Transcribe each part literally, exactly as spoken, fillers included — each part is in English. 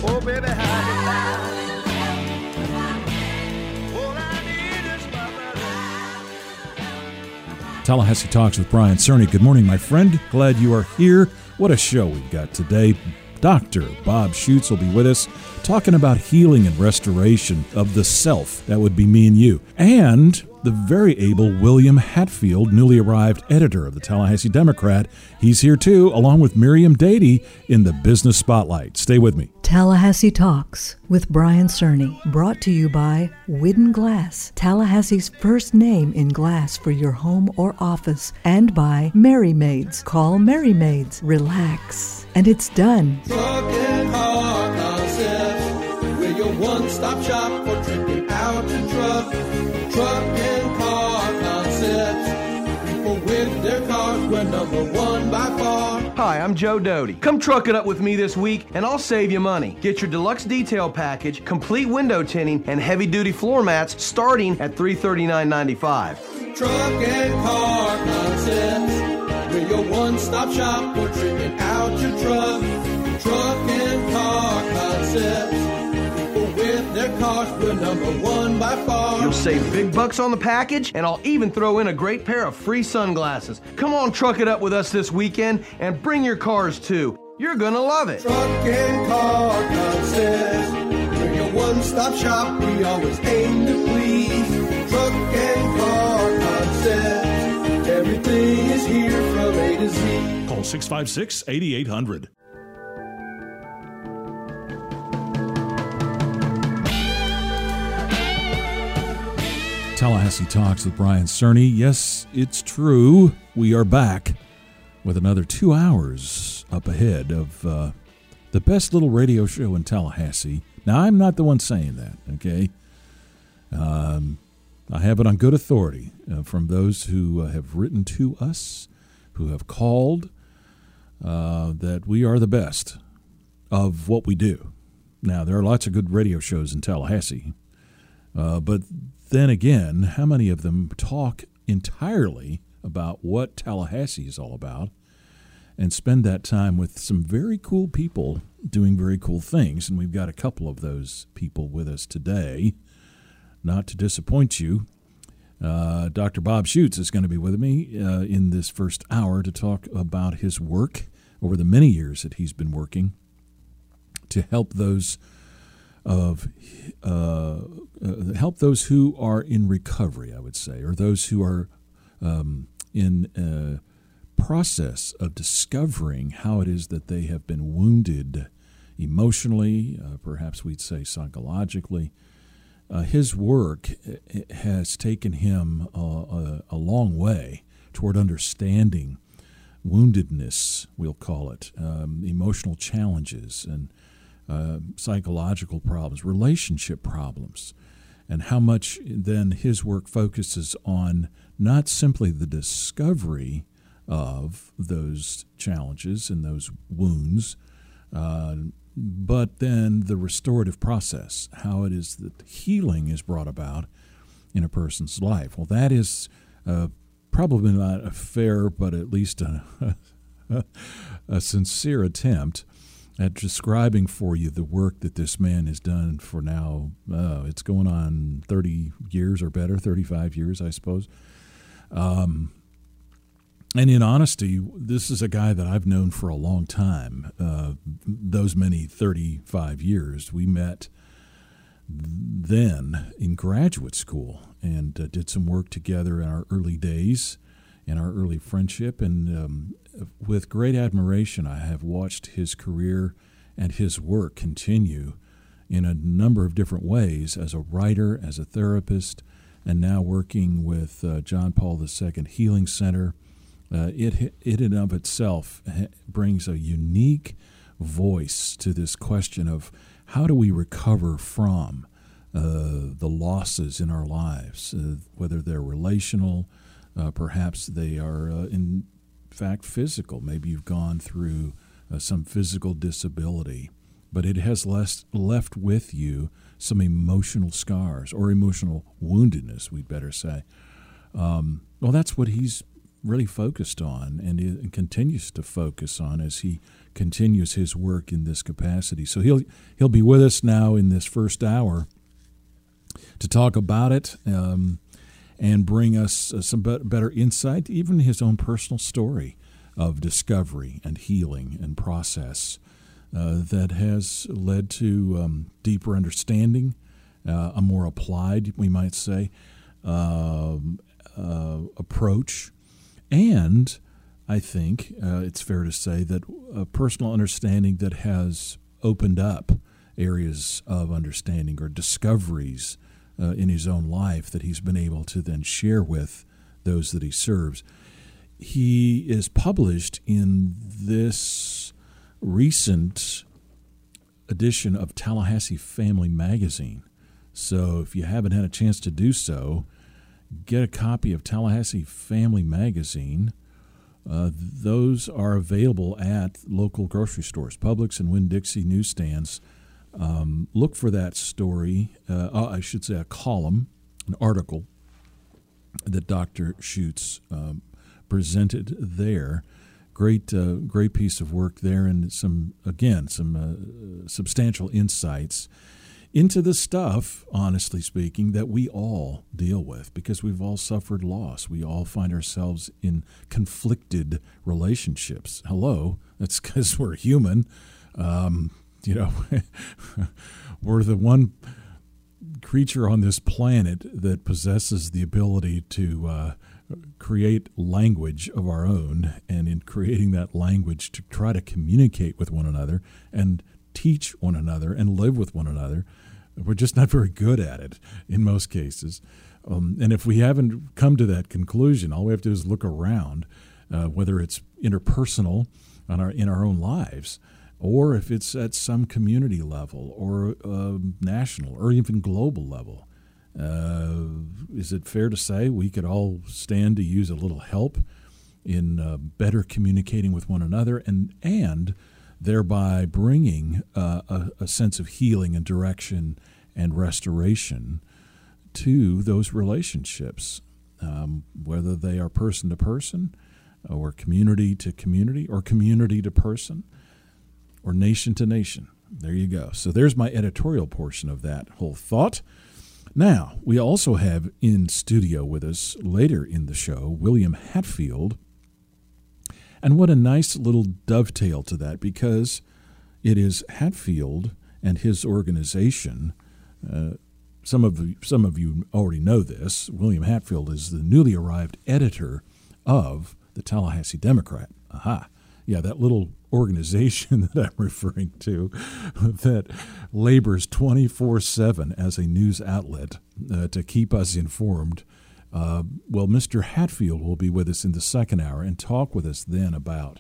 Oh, baby, how you lie? All I need is my brother. Tallahassee Talks with Brian Cerny. Good morning, my friend. Glad you are here. What a show we've got today. Doctor Bob Schuetz will be with us talking about healing and restoration of the self. That would be me and you. And the very able William Hatfield, newly arrived editor of the Tallahassee Democrat. He's here too, along with Miriam Dady in the Business Spotlight. Stay with me. Tallahassee Talks with Brian Cerny, brought to you by Widden Glass, Tallahassee's first name in glass for your home or office, and by Merry Maids. Call Merry Maids. Relax. And it's done. Truck and Car Concepts, we're your one-stop shop for tripping out your truck. Truck and Car Concepts, people with their cars, we're number one by far. Hi, I'm Joe Doty. Come truck it up with me this week and I'll save you money. Get your deluxe detail package, complete window tinting, and heavy-duty floor mats starting at three hundred thirty-nine dollars and ninety-five cents. Truck and Car Concepts, we're your one-stop shop for tripping out your truck. Truck and Car Concepts, people with their cars, we're number one by far. You'll save big bucks on the package, and I'll even throw in a great pair of free sunglasses. Come on, truck it up with us this weekend, and bring your cars too. You're gonna love it. Truck and Car Concepts, we're your one-stop shop, we always aim to please. Truck and Car Concepts, everything is here from A to Z. Call six five six, eight eight hundred. Tallahassee Talks with Brian Cerny. Yes, it's true. We are back with another two hours up ahead of uh, the best little radio show in Tallahassee. Now, I'm not the one saying that, okay? Um, I have it on good authority uh, from those who uh, have written to us, who have called, uh, that we are the best of what we do. Now, there are lots of good radio shows in Tallahassee, uh, but then again, how many of them talk entirely about what Tallahassee is all about and spend that time with some very cool people doing very cool things? And we've got a couple of those people with us today. Not to disappoint you, uh, Doctor Bob Schuetz is going to be with me uh, in this first hour to talk about his work over the many years that he's been working to help those of uh, uh, help those who are in recovery, I would say, or those who are um, in a process of discovering how it is that they have been wounded emotionally, uh, perhaps we'd say psychologically. Uh, his work has taken him uh, a, a long way toward understanding woundedness, we'll call it, um, emotional challenges and Uh, psychological problems, relationship problems, and how much then his work focuses on not simply the discovery of those challenges and those wounds, uh, but then the restorative process, how it is that healing is brought about in a person's life. Well, that is uh, probably not a fair, but at least a, a sincere attempt at describing for you the work that this man has done for now, uh, it's going on thirty years or better, thirty-five years, I suppose. Um, and in honesty, this is a guy that I've known for a long time, uh, those many thirty-five years. We met then in graduate school and uh, did some work together in our early days, in our early friendship, and um, with great admiration, I have watched his career and his work continue in a number of different ways as a writer, as a therapist, and now working with uh, John Paul the Second Healing Center. Uh, it, it in and of itself brings a unique voice to this question of how do we recover from uh, the losses in our lives, uh, whether they're relational, uh, perhaps they are uh, in fact physical. Maybe you've gone through uh, some physical disability, but it has less, left with you some emotional scars or emotional woundedness, we'd better say. Um, well, that's what he's really focused on and, and continues to focus on as he continues his work in this capacity. So he'll he'll be with us now in this first hour to talk about it um, and bring us uh, some be- better insight, even his own personal story of discovery and healing and process uh, that has led to um, deeper understanding, uh, a more applied, we might say, uh, uh, approach. And I think uh, it's fair to say that a personal understanding that has opened up areas of understanding or discoveries uh, in his own life that he's been able to then share with those that he serves. He is published in this recent edition of Tallahassee Family Magazine. So if you haven't had a chance to do so, get a copy of Tallahassee Family Magazine. Uh, those are available at local grocery stores, Publix and Winn-Dixie newsstands. Um, look for that story, uh, oh, I should say a column, an article that Doctor Schutz um, presented there. Great, uh, great piece of work there, and some again some uh, substantial insights into the stuff, honestly speaking, that we all deal with because we've all suffered loss. We all find ourselves in conflicted relationships. Hello, that's because we're human. Um, you know, we're the one creature on this planet that possesses the ability to uh, create language of our own, and in creating that language to try to communicate with one another and teach one another and live with one another. We're just not very good at it in most cases. Um, and if we haven't come to that conclusion, all we have to do is look around, uh, whether it's interpersonal on our, in our own lives, or if it's at some community level or uh, national or even global level. Uh, is it fair to say we could all stand to use a little help in uh, better communicating with one another and and thereby bringing uh, a, a sense of healing and direction and restoration to those relationships, um, whether they are person to person or community to community or community to person or nation to nation. There you go. So there's my editorial portion of that whole thought. Now, we also have in studio with us later in the show William Hatfield. And what a nice little dovetail to that, because it is Hatfield and his organization. Uh, some of you, some of you already know this. William Hatfield is the newly arrived editor of the Tallahassee Democrat. Aha. Yeah, that little organization that I'm referring to that labors twenty-four seven as a news outlet uh, to keep us informed. Uh, well, Mister Hatfield will be with us in the second hour and talk with us then about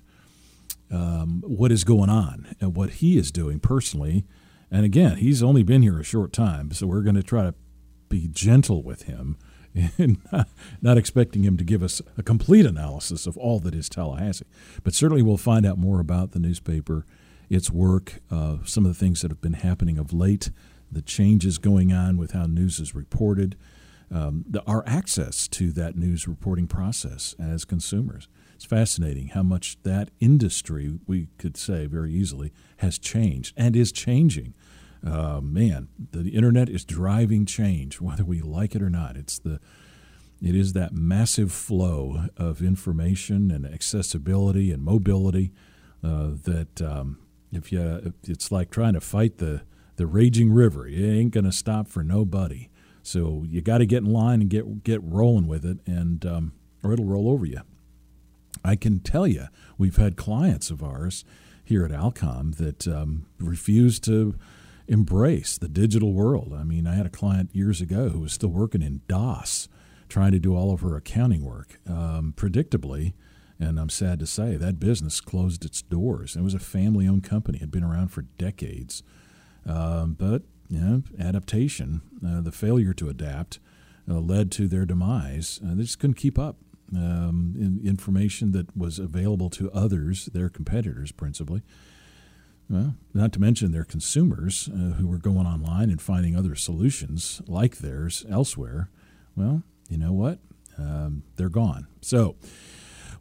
um, what is going on and what he is doing personally. And again, he's only been here a short time, so we're going to try to be gentle with him and not, not expecting him to give us a complete analysis of all that is Tallahassee. But certainly we'll find out more about the newspaper, its work, uh, some of the things that have been happening of late, the changes going on with how news is reported, Um, the, our access to that news reporting process as consumers. It's fascinating how much that industry, we could say very easily, has changed and is changing. Uh, man, the internet is driving change, whether we like it or not. It's the it is that massive flow of information and accessibility and mobility uh, that um, if you, it's like trying to fight the the raging river. It ain't going to stop for nobody. So you got to get in line and get get rolling with it, and um, or it'll roll over you. I can tell you, we've had clients of ours here at Alcom that um, refuse to embrace the digital world. I mean, I had a client years ago who was still working in DOS, trying to do all of her accounting work. Um, predictably, and I'm sad to say, that business closed its doors. It was a family-owned company, had been around for decades, um, but you know, adaptation, uh, the failure to adapt, uh, led to their demise. Uh, they just couldn't keep up. Um, in information that was available to others, their competitors principally, well, not to mention their consumers uh, who were going online and finding other solutions like theirs elsewhere. Well, you know what? Um, they're gone. So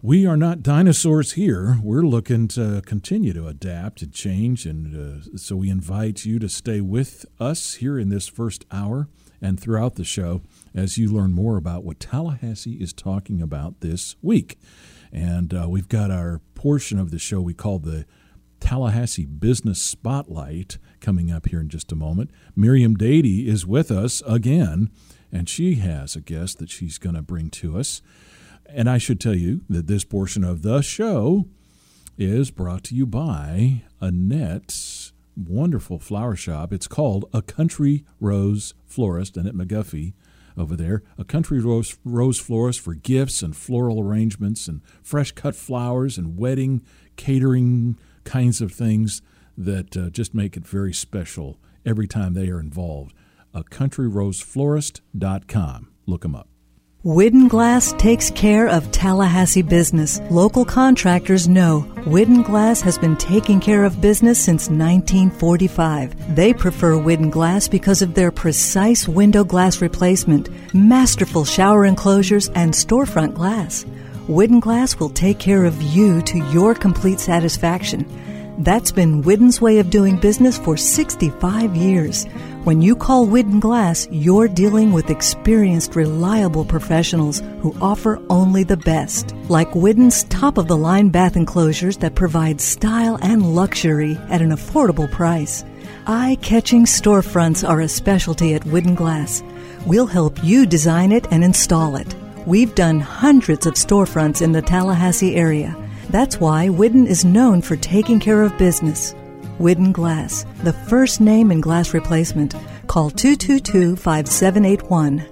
We are not dinosaurs here. We're looking to continue to adapt and change, and uh, so we invite you to stay with us here in this first hour and throughout the show as you learn more about what Tallahassee is talking about this week. And uh, we've got our portion of the show we call the Tallahassee Business Spotlight coming up here in just a moment. Miriam Dady is with us again, and she has a guest that she's going to bring to us. And I should tell you that this portion of the show is brought to you by Annette's wonderful flower shop. It's called A Country Rose Florist, Annette McGuffey over there. A Country Rose, Rose Florist for gifts and floral arrangements and fresh cut flowers and wedding catering kinds of things that uh, just make it very special every time they are involved. A country rose florist dot com. Look them up. Widden Glass takes care of Tallahassee business. Local contractors know Widden Glass has been taking care of business since nineteen forty-five. They prefer Widden Glass because of their precise window glass replacement, masterful shower enclosures, and storefront glass. Widden Glass will take care of you to your complete satisfaction. That's been Widden's way of doing business for sixty-five years. When you call Widden Glass, you're dealing with experienced, reliable professionals who offer only the best. Like Widden's top-of-the-line bath enclosures that provide style and luxury at an affordable price. Eye-catching storefronts are a specialty at Widden Glass. We'll help you design it and install it. We've done hundreds of storefronts in the Tallahassee area. That's why Widden is known for taking care of business. Widden Glass, the first name in glass replacement. Call two two two, five seven eight one.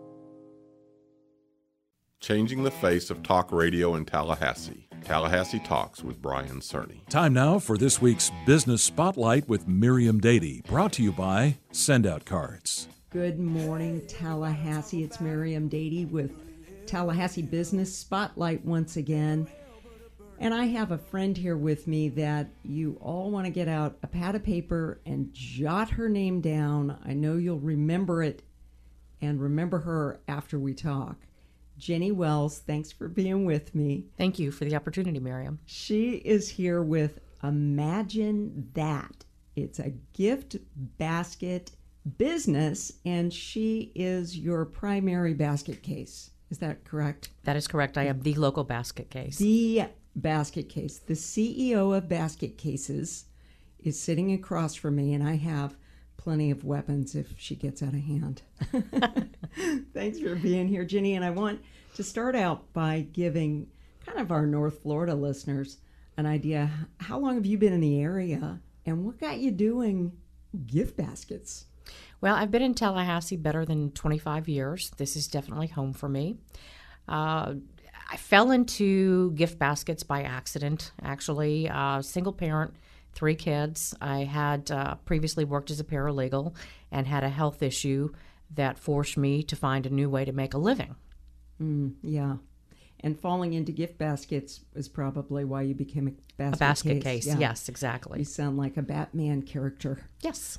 Changing the face of talk radio in Tallahassee. Tallahassee Talks with Brian Cerny. Time now for this week's Business Spotlight with Miriam Dady, brought to you by Sendout Cards. Good morning, Tallahassee. It's Miriam Dady with Tallahassee Business Spotlight once again. And I have a friend here with me that you all want to get out a pad of paper and jot her name down. I know you'll remember it and remember her after we talk. Jenny Wells, thanks for being with me. Thank you for the opportunity, Miriam. She is here with Imagine That. It's a gift basket business, and she is your primary basket case. Is that correct? That is correct. I am the local basket case. The basket case. The C E O of Basket Cases is sitting across from me, and I have plenty of weapons if she gets out of hand. Thanks for being here, Jenny. And I want to start out by giving kind of our North Florida listeners an idea. How long have you been in the area, and what got you doing gift baskets? Well, I've been in Tallahassee better than twenty-five years. This is definitely home for me. Uh, I fell into gift baskets by accident, actually. Uh, single parent, three kids. I had uh, previously worked as a paralegal and had a health issue that forced me to find a new way to make a living. Mm, yeah. And falling into gift baskets is probably why you became a basket, a basket case. case. Yeah. Yes, exactly. You sound like a Batman character. Yes.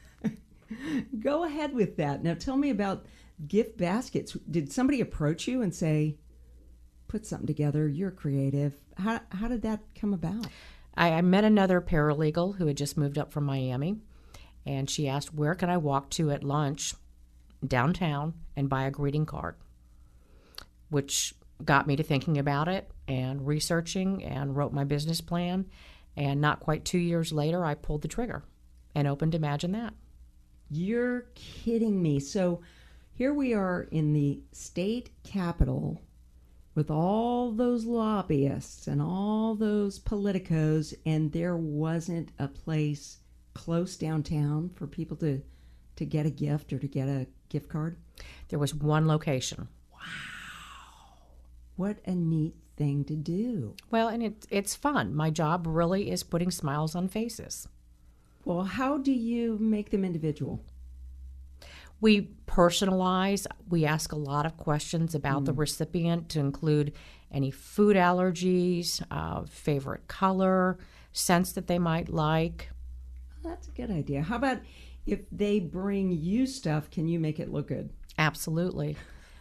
Go ahead with that. Now tell me about gift baskets. Did somebody approach you and say, put something together, you're creative? How how did that come about? I, I met another paralegal who had just moved up from Miami, and she asked, where can I walk to at lunch downtown and buy a greeting card? Which got me to thinking about it and researching and wrote my business plan. And not quite two years later, I pulled the trigger and opened Imagine That. You're kidding me. So here we are in the state capitol with all those lobbyists and all those politicos, and there wasn't a place close downtown for people to, to get a gift or to get a gift card? There was one location. What a neat thing to do. Well, and it, it's fun. My job really is putting smiles on faces. Well, how do you make them individual? We personalize. We ask a lot of questions about Mm. the recipient to include any food allergies, uh, favorite color, scents that they might like. Well, that's a good idea. How about if they bring you stuff, can you make it look good? Absolutely.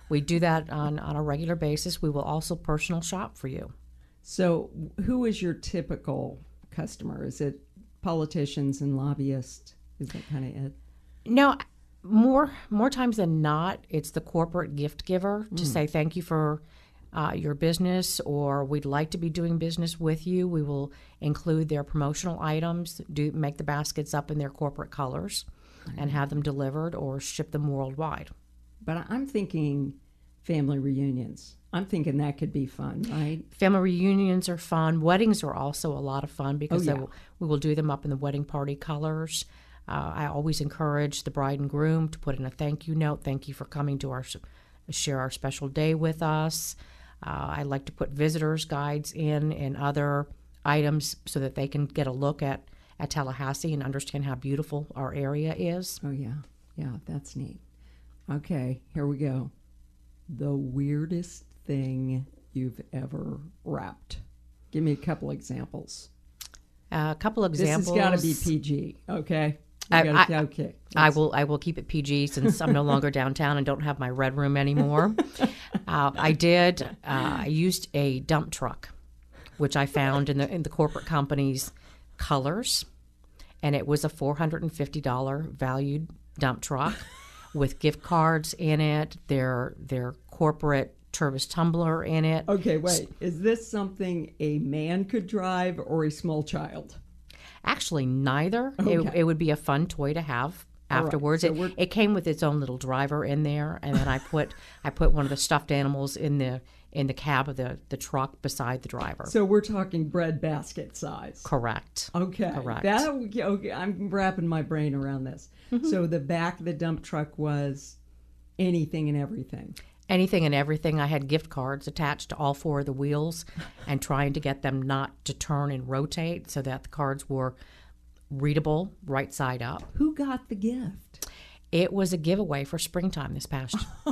we do that on, on a regular basis. We will also personal shop for you. So, who is your typical customer? Is it politicians and lobbyists? Is that kind of it? No, more more times than not, it's the corporate gift giver to say thank you for uh, your business, or we'd like to be doing business with you. We will include their promotional items, do make the baskets up in their corporate colors, and have them delivered or ship them worldwide. But I'm thinking family reunions. I'm thinking that could be fun, right? Family reunions are fun. Weddings are also a lot of fun because Oh, they yeah. will, we will do them up in the wedding party colors. Uh, I always encourage the bride and groom to put in a thank you note. Thank you for coming to our share our special day with us. Uh, I like to put visitors guides in and other items so that they can get a look at, at Tallahassee and understand how beautiful our area is. Oh, yeah. Yeah, that's neat. Okay, here we go. The weirdest thing you've ever wrapped. Give me a couple examples. Uh, a couple examples. This has got to be P G, okay? You I- gotta- I- okay. I let's- will I will keep it P G since I'm no longer downtown and don't have my red room anymore. uh, I did. Uh, I used a dump truck, which I found in the in the corporate company's colors, and it was a four hundred fifty dollars valued dump truck with gift cards in it. Their their corporate Tervis tumbler in it. Okay, wait. Is this something a man could drive or a small child? Actually, neither. It, Okay. it would be a fun toy to have All right, afterwards. so it, we're- it came with its own little driver in there, and then I put I put one of the stuffed animals in the in the cab of the, the truck beside the driver. So we're talking bread basket size. Correct. Okay. Correct. That, okay, I'm wrapping my brain around this. So the back of the dump truck was anything and everything. Anything and everything. I had gift cards attached to all four of the wheels and trying to get them not to turn and rotate so that the cards were readable right side up. Who got the gift? It was a giveaway for springtime this past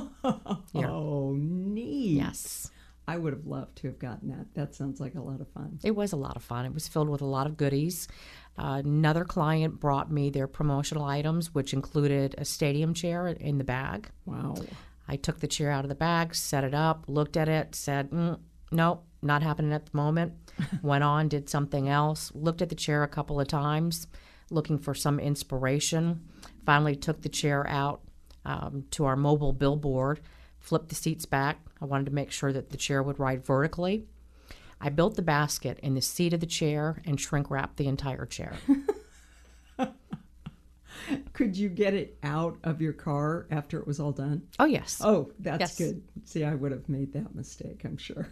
year. Oh, neat. Yes. I would have loved to have gotten that. That sounds like a lot of fun. It was a lot of fun. It was filled with a lot of goodies. Uh, another client brought me their promotional items, which included a stadium chair in the bag. Wow. I took the chair out of the bag, set it up, looked at it, said, mm, nope, not happening at the moment. Went on, did something else, looked at the chair a couple of times, looking for some inspiration. Finally took the chair out um, to our mobile billboard, flipped the seats back. I wanted to make sure that the chair would ride vertically. I built the basket in the seat of the chair and shrink wrapped the entire chair. Could you get it out of your car after it was all done? Oh, yes. Oh, that's Yes. good. See, I would have made that mistake, I'm sure.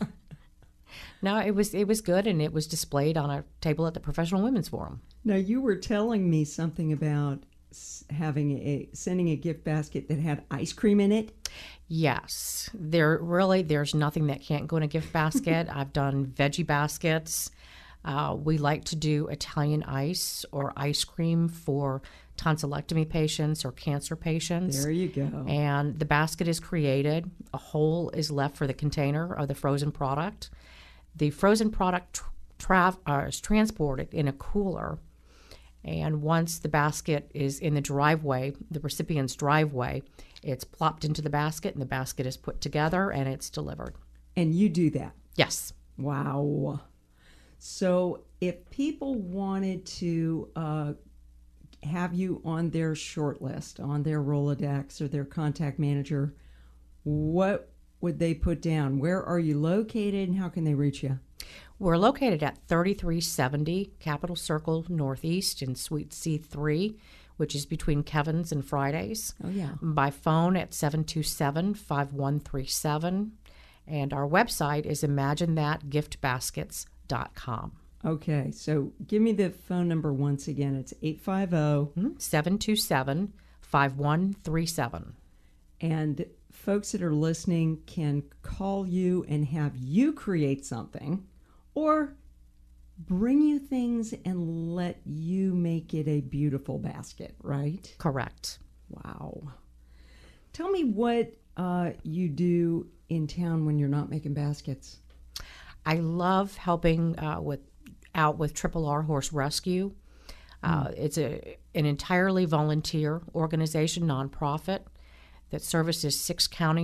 No, it was it was good, and it was displayed on a table at the Professional Women's Forum. Now, you were telling me something about s- having a sending a gift basket that had ice cream in it. Yes, there really there's nothing that can't go in a gift basket. I've done veggie baskets. Uh, we like to do Italian ice or ice cream for tonsillectomy patients or cancer patients. There you go. And the basket is created. A hole is left for the container of the frozen product. The frozen product tr- tra- uh, is transported in a cooler. And once the basket is in the driveway, the recipient's driveway, it's plopped into the basket and the basket is put together and it's delivered. And you do that. Yes. Wow. So if people wanted to uh, have you on their short list, on their Rolodex or their contact manager, what would they put down? Where are you located and how can they reach you? We're located at thirty-three seventy Capitol Circle Northeast in Suite C three, which is between Kevin's and Fridays. Oh, yeah. By phone at seven two seven, five one three seven. And our website is imagine that gift baskets dot com. Okay, so give me the phone number once again. It's eight five zero. seven two seven, five one three seven. And folks that are listening can call you and have you create something or bring you things and let you make it a beautiful basket, right? Correct. Wow. Tell me what uh, you do in town when you're not making baskets. I love helping uh, with out with Triple R Horse Rescue. Uh, It's a an entirely volunteer organization, nonprofit, that services six counties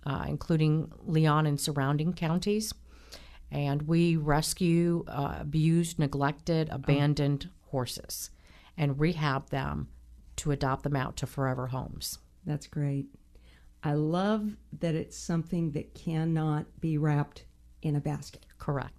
uh, including Leon and surrounding counties. And we rescue uh, abused, neglected, abandoned horses and rehab them to adopt them out to forever homes. That's great. I love that it's something that cannot be wrapped in a basket. Correct.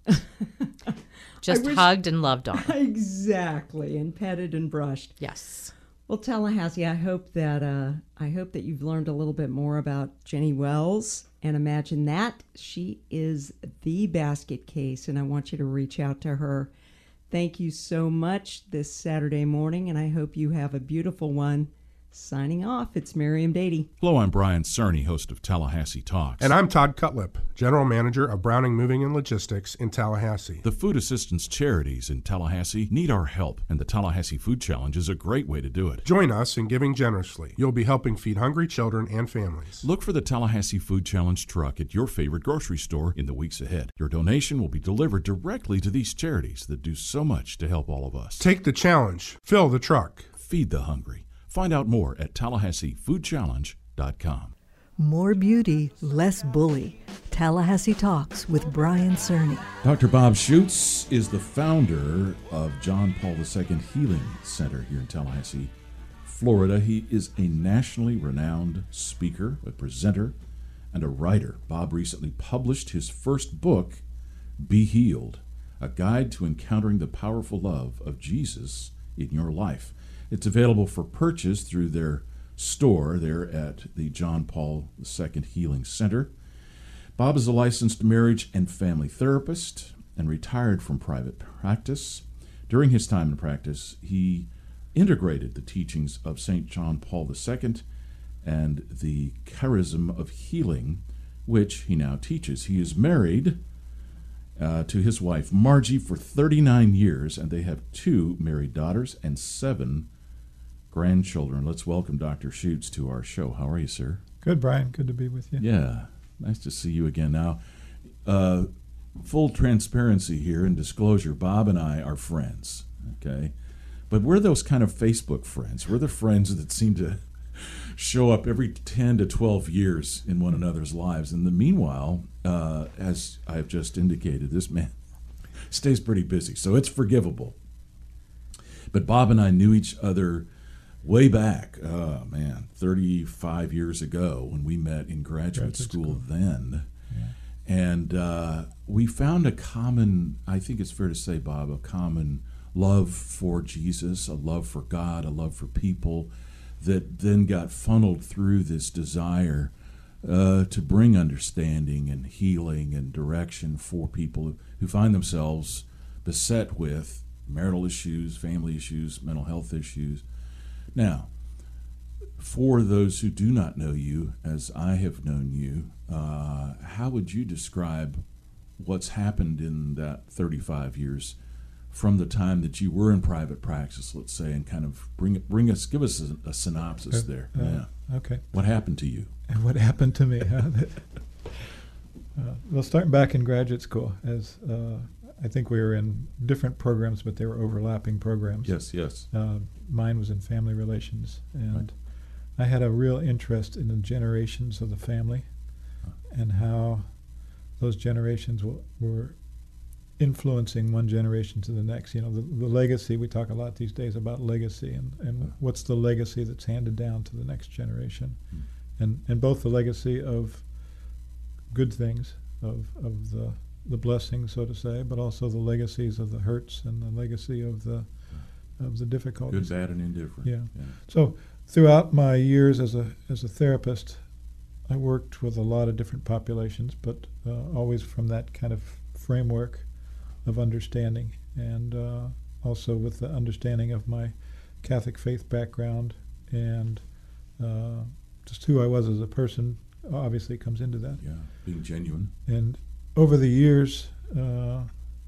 Just wish- hugged and loved on. Exactly, and petted and brushed. Yes. Well, Tallahassee, I hope that uh, I hope that you've learned a little bit more about Jenny Wells, and imagine that she is the basket case, and I want you to reach out to her. Thank you so much this Saturday morning, and I hope you have a beautiful one. Signing off, it's Miriam Beatty. Hello, I'm Brian Cerny, host of Tallahassee Talks. And I'm Todd Cutlip, General Manager of Browning Moving and Logistics in Tallahassee. The food assistance charities in Tallahassee need our help, and the Tallahassee Food Challenge is a great way to do it. Join us in giving generously. You'll be helping feed hungry children and families. Look for the Tallahassee Food Challenge truck at your favorite grocery store in the weeks ahead. Your donation will be delivered directly to these charities that do so much to help all of us. Take the challenge. Fill the truck. Feed the hungry. Find out more at tallahassee food challenge dot com. More beauty, less bully. Tallahassee Talks with Brian Cerny. Doctor Bob Schutz is the founder of John Paul the Second Healing Center here in Tallahassee, Florida. He is a nationally renowned speaker, a presenter, and a writer. Bob recently published his first book, Be Healed, a guide to encountering the powerful love of Jesus in your life. It's available for purchase through their store there at the John Paul the Second Healing Center. Bob is a licensed marriage and family therapist and retired from private practice. During his time in practice, he integrated the teachings of Saint John Paul the Second and the charism of healing, which he now teaches. He is married uh, to his wife, Margie, for thirty-nine years, and they have two married daughters and seven grandchildren. Let's welcome Doctor Schutz to our show. How are you, sir? Good, Brian. Good to be with you. Yeah, nice to see you again. Now, uh, full transparency here and disclosure, Bob and I are friends, okay? But we're those kind of Facebook friends. We're the friends that seem to show up every ten to twelve years in one another's lives. And the meanwhile, uh, as I've just indicated, this man stays pretty busy, so it's forgivable. But Bob and I knew each other way back, oh man, thirty-five years ago when we met in graduate, Graduate school, school. then. Yeah. And uh, we found a common, I think it's fair to say, Bob, a common love for Jesus, a love for God, a love for people that then got funneled through this desire uh, to bring understanding and healing and direction for people who find themselves beset with marital issues, family issues, mental health issues. Now, for those who do not know you, as I have known you, uh, how would you describe what's happened in that thirty-five years from the time that you were in private practice, let's say, and kind of bring it, bring us, give us a, a synopsis Uh, there. uh, Yeah. Okay. What happened to you? And what happened to me? Huh? That- uh, well, starting back in graduate school, as uh, I think we were in different programs, but they were overlapping programs. Yes, yes. Uh, mine was in family relations, and Right. I had a real interest in the generations of the family and how those generations w- were influencing one generation to the next. You know, the, the legacy, we talk a lot these days about legacy and, and what's the legacy that's handed down to the next generation. Mm. And and both the legacy of good things, of, of the, the blessings, so to say, but also the legacies of the hurts and the legacy of the of the difficulties. Good, bad, and indifferent. Yeah. So throughout my years as a as a therapist, I worked with a lot of different populations, but uh, always from that kind of framework of understanding, and uh, also with the understanding of my Catholic faith background and uh, just who I was as a person obviously comes into that. Yeah, being genuine. And over the years, uh,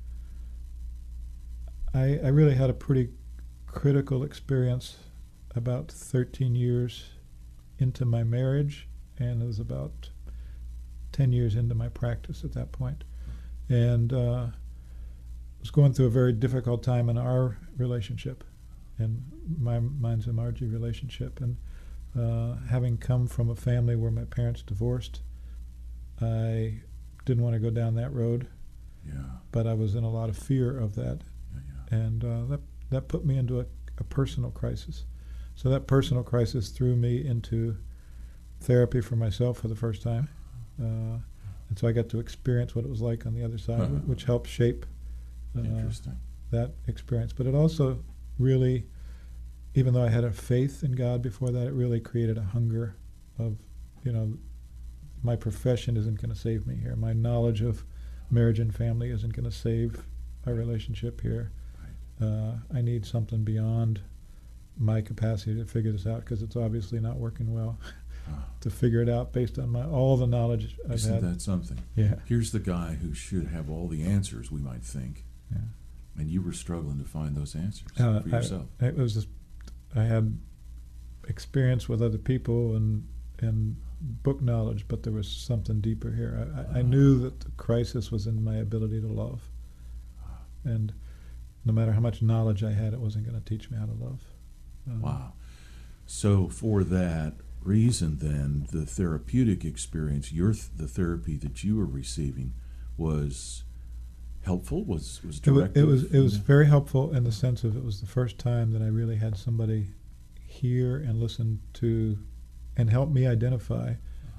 I, I really had a pretty critical experience about thirteen years into my marriage, and it was about ten years into my practice at that point. And uh, I was going through a very difficult time in our relationship, and my mine's and Margie relationship. And uh, having come from a family where my parents divorced, I didn't want to go down that road, Yeah. but I was in a lot of fear of that, Yeah, yeah. and uh, that that put me into a, a personal crisis. So that personal crisis threw me into therapy for myself for the first time, uh, and so I got to experience what it was like on the other side, Uh-huh. which helped shape uh, Interesting. that experience. But it also really, even though I had a faith in God before that, it really created a hunger of, you know, my profession isn't going to save me here. My knowledge of marriage and family isn't going to save our relationship here. Uh, I need something beyond my capacity to figure this out, because it's obviously not working well. To figure it out based on my all the knowledge I've Isn't had. that something? Yeah. Here's the guy who should have all the answers, we might think. Yeah. And you were struggling to find those answers Uh, for yourself. I, it was just, I had experience with other people and and book knowledge, but there was something deeper here. I, I, I knew that the crisis was in my ability to love, and no matter how much knowledge I had, it wasn't going to teach me how to love. Um, Wow. So for that reason, then, the therapeutic experience, your th- the therapy that you were receiving, was helpful. Was was It was, directive. it was it was Yeah. very helpful in the sense of it was the first time that I really had somebody hear and listen to and help me identify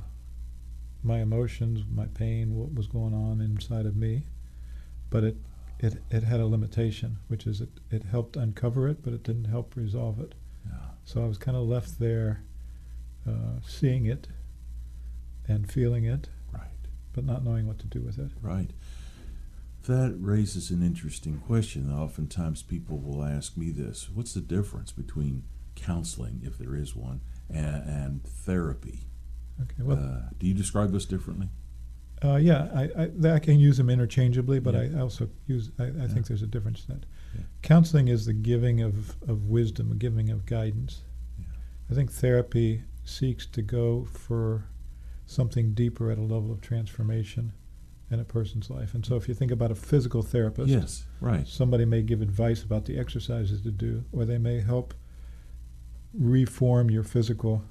my emotions, my pain, what was going on inside of me. But it it, it had a limitation, which is it, it helped uncover it, but it didn't help resolve it. Yeah. So I was kind of left there uh, seeing it and feeling it, Right. but not knowing what to do with it. Right. That raises an interesting question. Oftentimes people will ask me this: what's the difference between counseling, if there is one, and, and therapy? Okay. Well, Uh, do you describe those differently? Uh, yeah, I, I, I can use them interchangeably, but Yeah. I also use, I, I think there's a difference in that. Yeah. Counseling is the giving of, of wisdom, a giving of guidance. Yeah. I think therapy seeks to go for something deeper at a level of transformation in a person's life. And so if you think about a physical therapist, Yes. Right. somebody may give advice about the exercises to do, or they may help reform your physical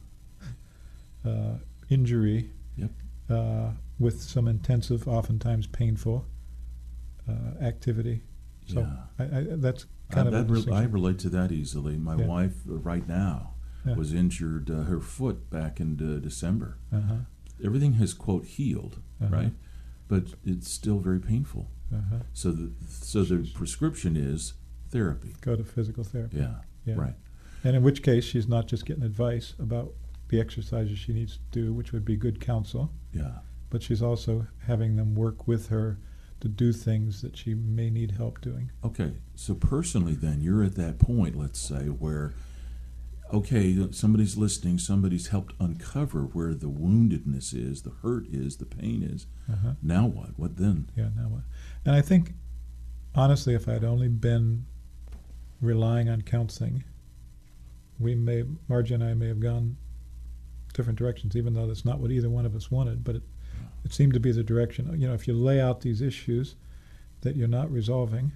uh, injury Yep. uh, with some intensive, oftentimes painful uh, activity. So Yeah. I, I, that's I, kind of a that re- I distinction. relate to that easily. My Yeah. wife, uh, right now, Yeah. was injured uh, her foot back in uh, December. Uh-huh, Everything has, quote, healed, Uh-huh. right? But it's still very painful. uh-huh. So the, so the prescription is therapy. Go to physical therapy. Yeah. Yeah. Right. And in which case, she's not just getting advice about the exercises she needs to do, which would be good counsel, Yeah. but she's also having them work with her to do things that she may need help doing. Okay. So personally, then, you're at that point, let's say, where, okay, somebody's listening, somebody's helped uncover where the woundedness is, the hurt is, the pain is. Uh-huh. Now what? What then? Yeah, now what? And I think, honestly, if I'd only been relying on counseling, we may, Margie and I may have gone different directions, even though that's not what either one of us wanted, but it, it seemed to be the direction. You know, if you lay out these issues that you're not resolving,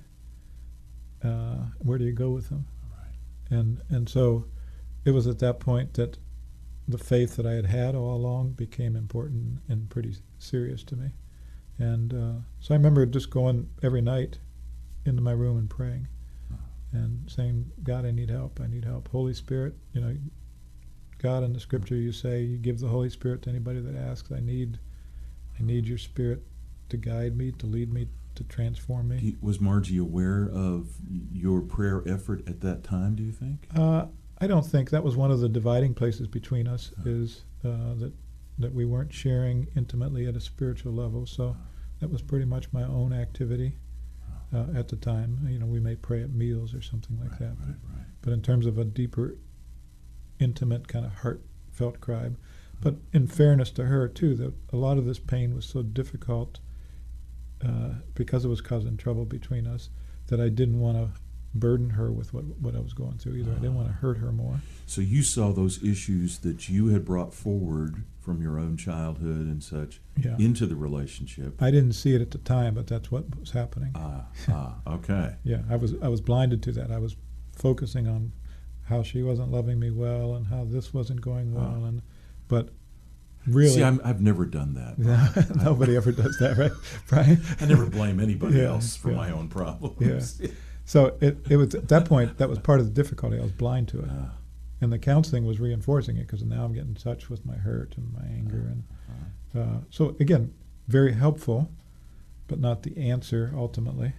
uh, where do you go with them? Right. And and so it was at that point that the faith that I had had all along became important and pretty serious to me. And uh, so I remember just going every night into my room and praying and saying, God, I need help. I need help. Holy Spirit, you know, God, in the scripture you say you give the Holy Spirit to anybody that asks. I need, I need your Spirit to guide me, to lead me, to transform me. He- Was Margie aware of your prayer effort at that time, do you think? Uh, I don't think that was one of the dividing places between us, is uh, that that we weren't sharing intimately at a spiritual level. So that was pretty much my own activity uh, at the time. You know, we may pray at meals or something like that. Right, right. But in terms of a deeper, intimate kind of heartfelt cry. But in fairness to her too, that a lot of this pain was so difficult uh, because it was causing trouble between us, that I didn't want to burden her with what what I was going through either. I didn't want to hurt her more. So you saw those issues that you had brought forward from your own childhood and such Yeah. into the relationship. I didn't see it at the time, but that's what was happening. Ah, ah, okay. Yeah, I was I was blinded to that. I was focusing on how she wasn't loving me well and how this wasn't going well, Ah. and but really. See, I'm, I've never done that. Nobody ever does that, right, Brian? I never blame anybody Yeah, else for yeah. my own problems. Yeah. So it, it was at that point, that was part of the difficulty. I was blind to it. Uh, And the counseling was reinforcing it because now I'm getting in touch with my hurt and my anger. And uh, so, again, very helpful, but not the answer ultimately.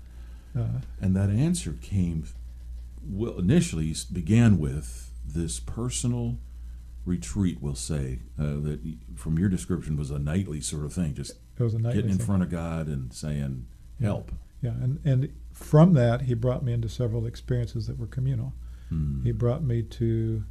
Uh, and that answer came, well, initially s- began with this personal retreat, we'll say, uh, that y- from your description was a nightly sort of thing, just it was a nightly getting in thing. front of God and saying, help. Yeah, and, and from that, he brought me into several experiences that were communal. Hmm. He brought me to,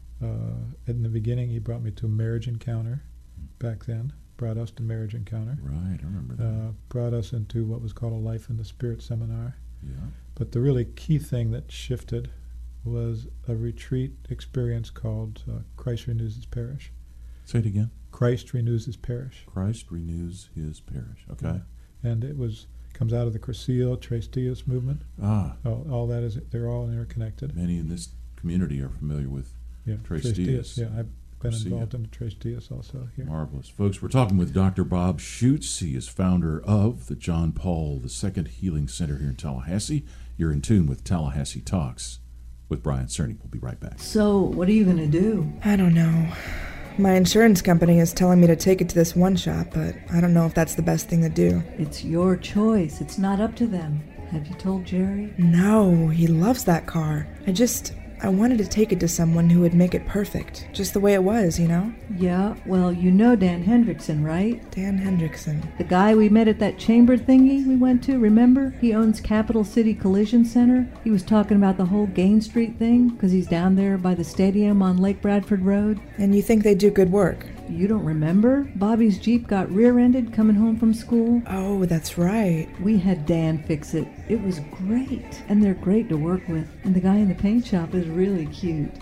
uh, in the beginning, he brought me to a marriage encounter back then, brought us to marriage encounter. Right, I remember that. Uh, brought us into what was called a Life in the Spirit seminar. Yeah. But the really key thing that shifted was a retreat experience called uh, Christ Renews His Parish. Say it again. Christ Renews His Parish. Christ renews his parish. Okay. Yeah. And it was comes out of the Cursillo, Tres Dias movement. Ah. All, all that is, they're all interconnected. Many in this community are familiar with Yeah, Tres Tres Dias. Dias. Yeah, I've been Cursillo. involved in the Tres Dias also here. Marvelous. Folks, we're talking with Doctor Bob Schutz. He is founder of the John Paul the Second Healing Center here in Tallahassee. You're in tune with Tallahassee Talks with Brian Cerny. We'll be right back. So, what are you going to do? I don't know. My insurance company is telling me to take it to this one shop, but I don't know if that's the best thing to do. It's your choice. It's not up to them. Have you told Jerry? No, he loves that car. I just, I wanted to take it to someone who would make it perfect, just the way it was, you know? Yeah, well, you know Dan Hendrickson, right? Dan Hendrickson. The guy we met at that chamber thingy we went to, remember? He owns Capital City Collision Center. He was talking about the whole Gain Street thing, because he's down there by the stadium on Lake Bradford Road. And you think they do good work? You don't remember? Bobby's Jeep got rear-ended coming home from school. Oh, that's right. We had Dan fix it. It was great. And they're great to work with. And the guy in the paint shop is really cute.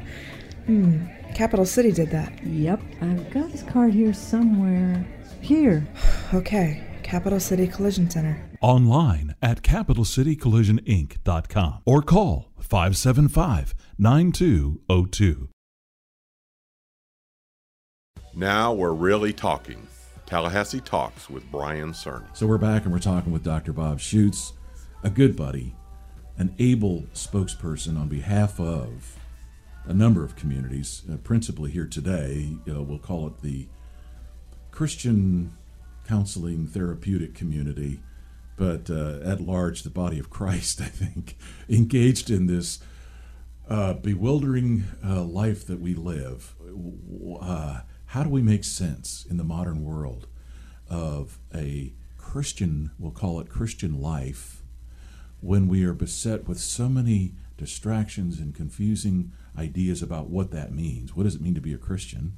Hmm. Capital City did that. Yep. I've got his card here somewhere. Here. Okay. Capital City Collision Center. Online at capital city collision inc dot com or call five seven five, nine two zero two. Now we're really talking. Tallahassee Talks with Brian Cerny. So we're back and we're talking with Doctor Bob Schutz, a good buddy, an able spokesperson on behalf of a number of communities, uh, principally here today. Uh, we'll call it the Christian counseling therapeutic community, but uh, at large, the body of Christ, I think, engaged in this uh, bewildering uh, life that we live. Uh, how do we make sense in the modern world of a Christian, we'll call it Christian life, when we are beset with so many distractions and confusing ideas about what that means? What does it mean to be a Christian?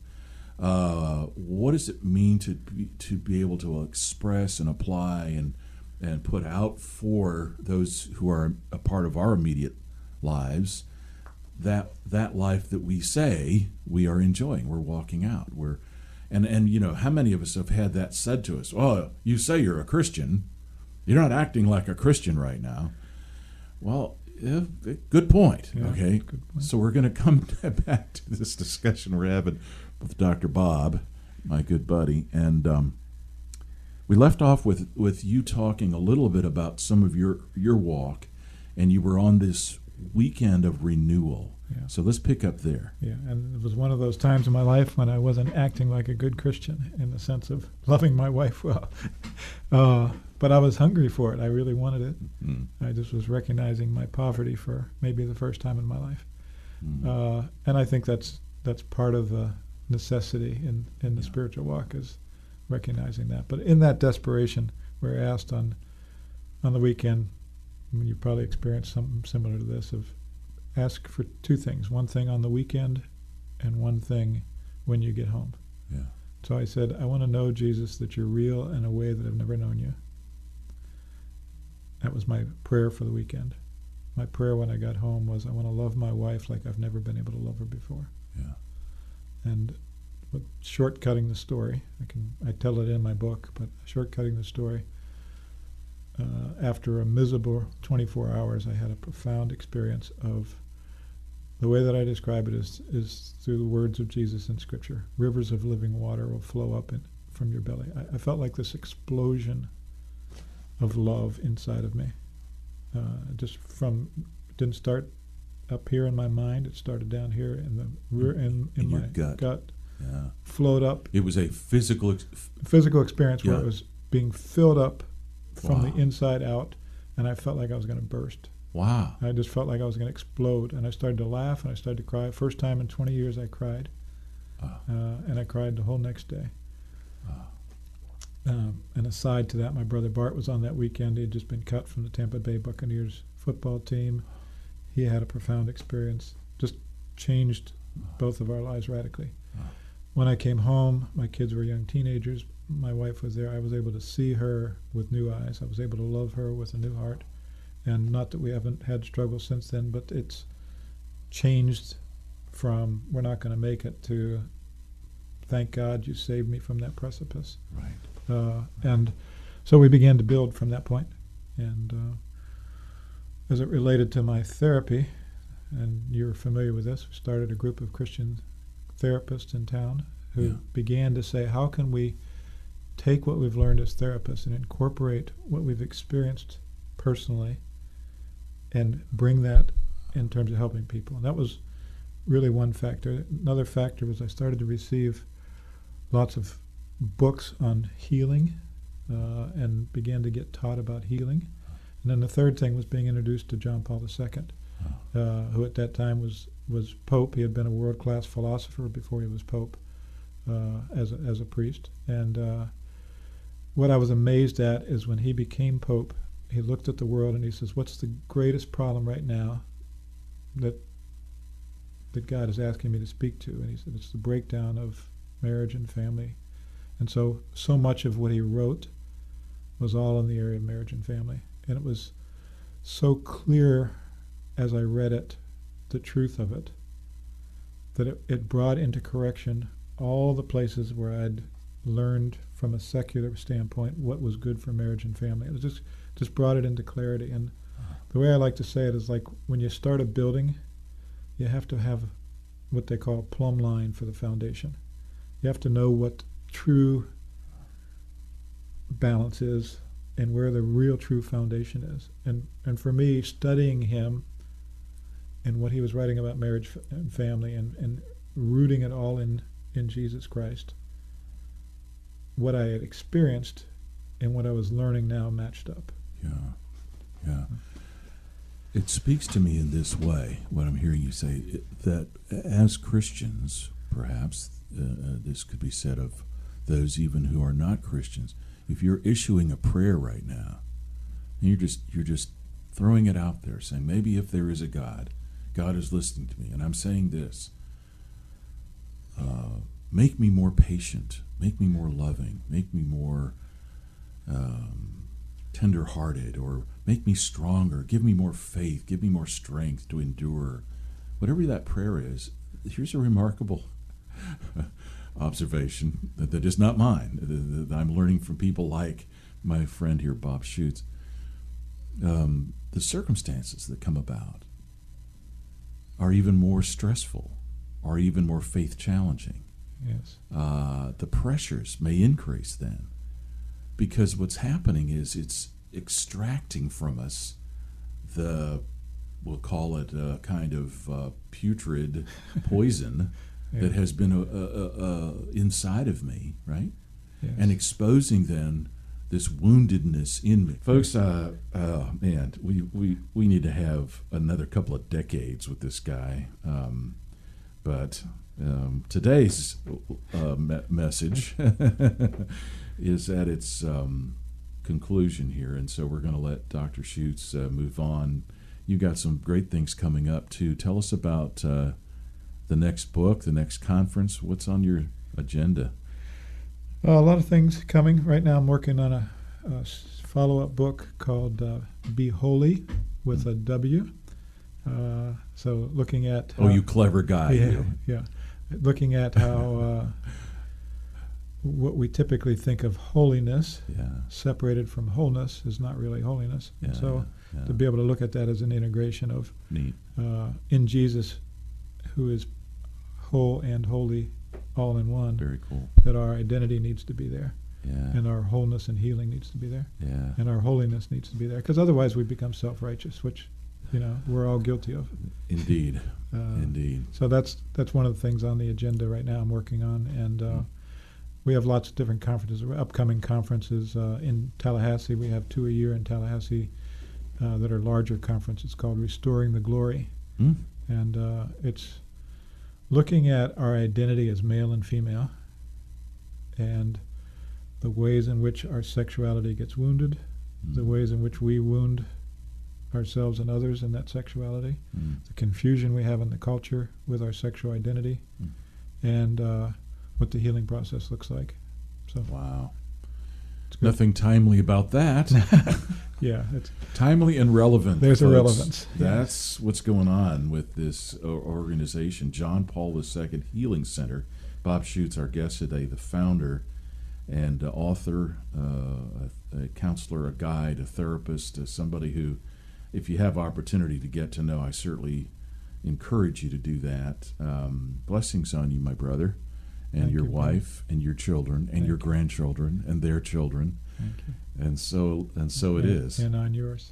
Uh, what does it mean to be, to be able to express and apply and and put out for those who are a part of our immediate lives that that life that we say we are enjoying, we're walking out, we're and and you know, how many of us have had that said to us? Oh, you say you're a Christian, you're not acting like a Christian right now. Well, yeah, good point. Yeah, okay, good point. So we're going to come back to this discussion we're having with Doctor Bob, my good buddy, and um, we left off with with you talking a little bit about some of your your walk, and you were on this weekend of renewal. Yeah. So let's pick up there. Yeah, and it was one of those times in my life when I wasn't acting like a good Christian in the sense of loving my wife well. uh, but I was hungry for it. I really wanted it. Mm. I just was recognizing my poverty for maybe the first time in my life. Mm. Uh, and I think that's that's part of the necessity in, in the Yeah. spiritual walk, is recognizing that. But in that desperation, we're asked on on the weekend, I mean, you probably experienced something similar to this, of ask for two things, one thing on the weekend and one thing when you get home. Yeah. So I said, I want to know, Jesus, that you're real in a way that I've never known you. That was my prayer for the weekend. My prayer when I got home was, I want to love my wife like I've never been able to love her before. Yeah. And with shortcutting the story, I can I tell it in my book, but shortcutting the story, uh, after a miserable twenty-four hours, I had a profound experience of the way that I describe it is is through the words of Jesus in Scripture. Rivers of living water will flow up in, from your belly. I, I felt like this explosion of love inside of me. Uh, just from, it didn't start up here in my mind. It started down here in the rear, in, in, In your my gut. gut. Yeah. Flowed up. It was a physical ex- Physical experience where Yeah. it was being filled up from Wow. the inside out, and I felt like I was going to burst. Wow. I just felt like I was going to explode, and I started to laugh, and I started to cry. First time in twenty years I cried, Ah. uh, and I cried the whole next day. Ah. Um, and aside to that, my brother Bart was on that weekend. He had just been cut from the Tampa Bay Buccaneers football team. He had a profound experience, just changed both of our lives radically. Ah. When I came home, my kids were young teenagers. My wife was there. I was able to see her with new eyes. I was able to love her with a new heart. And not that we haven't had struggles since then, but it's changed from we're not going to make it to thank God you saved me from that precipice. Right. Uh, and so we began to build from that point. And uh, as it related to my therapy, and you're familiar with this, we started a group of Christian therapists in town who Yeah. began to say, how can we take what we've learned as therapists and incorporate what we've experienced personally and bring that in terms of helping people. And that was really one factor. Another factor was I started to receive lots of books on healing uh, and began to get taught about healing. And then the third thing was being introduced to John Paul the Second, uh, who at that time was, was Pope. He had been a world-class philosopher before he was Pope uh, as, a, as a priest. And uh, what I was amazed at is when he became Pope, he looked at the world and he says, what's the greatest problem right now that that God is asking me to speak to? And he said, it's the breakdown of marriage and family. And so, so much of what he wrote was all in the area of marriage and family. And it was so clear as I read it, the truth of it, that it, it brought into correction all the places where I'd learned from a secular standpoint what was good for marriage and family. It was just just brought it into clarity. And the way I like to say it is like when you start a building, you have to have what they call a plumb line for the foundation. You have to know what true balance is and where the real true foundation is. And and for me, studying him and what he was writing about marriage and family and, and rooting it all in, in Jesus Christ, what I had experienced and what I was learning now matched up. Yeah, yeah. It speaks to me in this way, what I'm hearing you say, it, that as Christians, perhaps uh, uh, this could be said of those even who are not Christians, if you're issuing a prayer right now, and you're just you're just throwing it out there, saying, maybe if there is a God, God is listening to me, and I'm saying this, uh, make me more patient, make me more loving, make me more um, tender-hearted, or make me stronger, give me more faith, give me more strength to endure. Whatever that prayer is, here's a remarkable observation that, that is not mine, that, that I'm learning from people like my friend here, Bob Schutz. Um, the circumstances that come about are even more stressful, are even more faith-challenging. Yes. Uh, the pressures may increase then, because what's happening is it's extracting from us the, we'll call it a kind of uh, putrid poison yeah. that has been uh, uh, uh, inside of me, right? Yes. And exposing then this woundedness in me. Folks, uh, uh, man, we, we, we need to have another couple of decades with this guy. Um, but um, today's uh, me- message is at its um, conclusion here, and so we're going to let Doctor Schutz uh, move on. You got some great things coming up too. Tell us about uh, the next book, the next conference. What's on your agenda? Uh, a lot of things coming. Right now I'm working on a, a follow-up book called uh, Be Holy with a W. Uh, so looking at... How, oh, you clever guy. Yeah, you. yeah. Looking at how uh, what we typically think of holiness, yeah. separated from wholeness, is not really holiness. Yeah, and so yeah, yeah. to be able to look at that as an integration of, Neat. Uh, in Jesus, who is whole and holy, all in one. Very cool. That our identity needs to be there. Yeah. And our wholeness and healing needs to be there. Yeah. And our holiness needs to be there. Because otherwise we become self-righteous, which, you know, we're all guilty of. Indeed. Uh, Indeed. So that's that's one of the things on the agenda right now I'm working on. And uh, mm. we have lots of different conferences, upcoming conferences. Uh, in Tallahassee, we have two a year in Tallahassee uh, that are larger conferences called Restoring the Glory. Mm. And uh, it's looking at our identity as male and female and the ways in which our sexuality gets wounded, mm. the ways in which we wound ourselves and others in that sexuality, mm. the confusion we have in the culture with our sexual identity, mm. and uh, what the healing process looks like. So wow. Nothing timely about that. Yeah. It's timely and relevant. There's folks. a relevance. That's yeah. what's going on with this uh, organization, John Paul the Second Healing Center. Bob Schuetz, our guest today, the founder and uh, author, uh, a, a counselor, a guide, a therapist, uh, somebody who, if you have opportunity to get to know, I certainly encourage you to do that. Um, blessings on you, my brother, and Thank your you, wife, and your children, and Thank your you. grandchildren, and their children. Thank you. And so, and so it and, is. And on yours.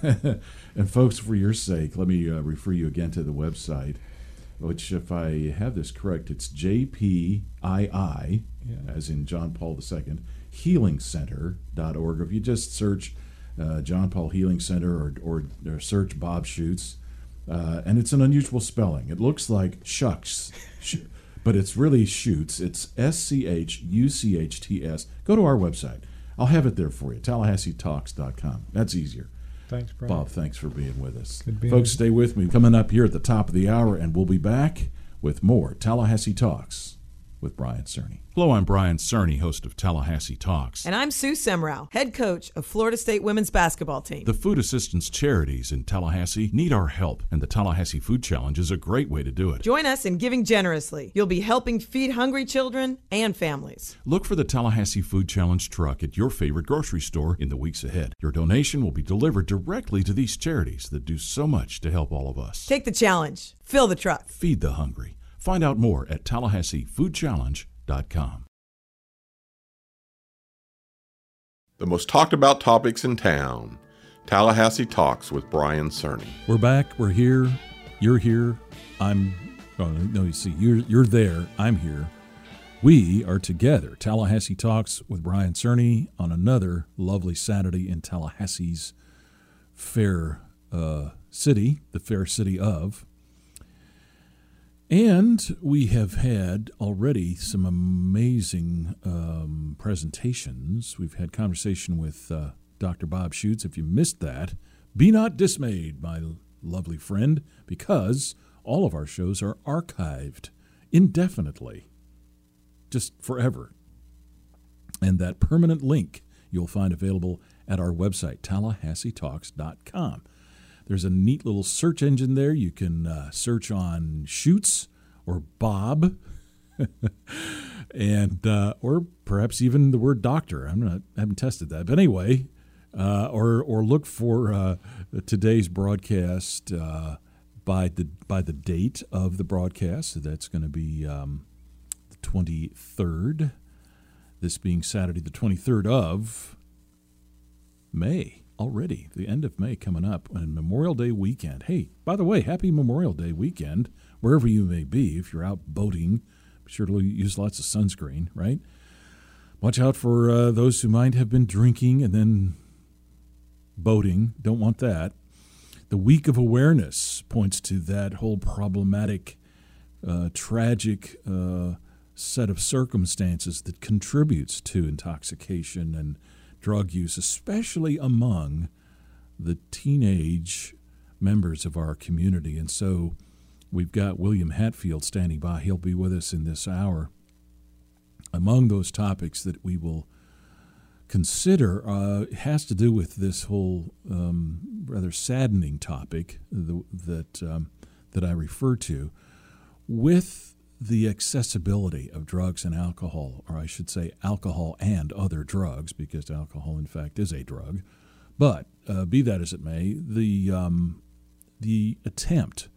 And folks, for your sake, let me uh, refer you again to the website, which, if I have this correct, it's J P I I, yeah. as in John Paul the Second, healing center dot org. If you just search uh, John Paul Healing Center or, or, or search Bob Schuetz, uh, and it's an unusual spelling. It looks like shucks, sh- but it's really Schuetz. It's S C H U C H T S. Go to our website. I'll have it there for you, Tallahassee Talks dot com. That's easier. Thanks, Brian. Bob, thanks for being with us. Good being Folks, here. stay with me. Coming up here at the top of the hour, and we'll be back with more Tallahassee Talks with Brian Cerny. Hello, I'm Brian Cerny, host of Tallahassee Talks. And I'm Sue Semrau, head coach of Florida State women's basketball team. The food assistance charities in Tallahassee need our help, and the Tallahassee Food Challenge is a great way to do it. Join us in giving generously. You'll be helping feed hungry children and families. Look for the Tallahassee Food Challenge truck at your favorite grocery store in the weeks ahead. Your donation will be delivered directly to these charities that do so much to help all of us. Take the challenge. Fill the truck. Feed the hungry. Find out more at Tallahassee Food Challenge dot com. The most talked about topics in town. Tallahassee Talks with Brian Cerny. We're back. We're here. You're here. I'm. Oh, no, you see, you're you're there. I'm here. We are together. Tallahassee Talks with Brian Cerny on another lovely Saturday in Tallahassee's fair uh, city, the fair city of. And we have had already some amazing um, presentations. We've had conversation with uh, Doctor Bob Schuetz. If you missed that, be not dismayed, my lovely friend, because all of our shows are archived indefinitely, just forever. And that permanent link you'll find available at our website, Tallahassee Talks dot com. There's a neat little search engine there. You can uh, search on Schuetz or Bob, and uh, or perhaps even the word doctor. I'm not, I haven't tested that, but anyway, uh, or or look for uh, today's broadcast uh, by the by the date of the broadcast. So that's going to be um, the twenty-third. This being Saturday, the twenty-third of May. Already, the end of May coming up, and Memorial Day weekend. Hey, by the way, happy Memorial Day weekend, wherever you may be. If you're out boating, be sure to use lots of sunscreen, right? Watch out for uh, those who might have been drinking and then boating. Don't want that. The Week of Awareness points to that whole problematic, uh, tragic uh, set of circumstances that contributes to intoxication and drug use, especially among the teenage members of our community. And so we've got William Hatfield standing by. He'll be with us in this hour. Among those topics that we will consider uh, has to do with this whole um, rather saddening topic the, that um, that I refer to, with the accessibility of drugs and alcohol, or I should say alcohol and other drugs, because alcohol, in fact, is a drug. But uh, be that as it may, the um, the attempt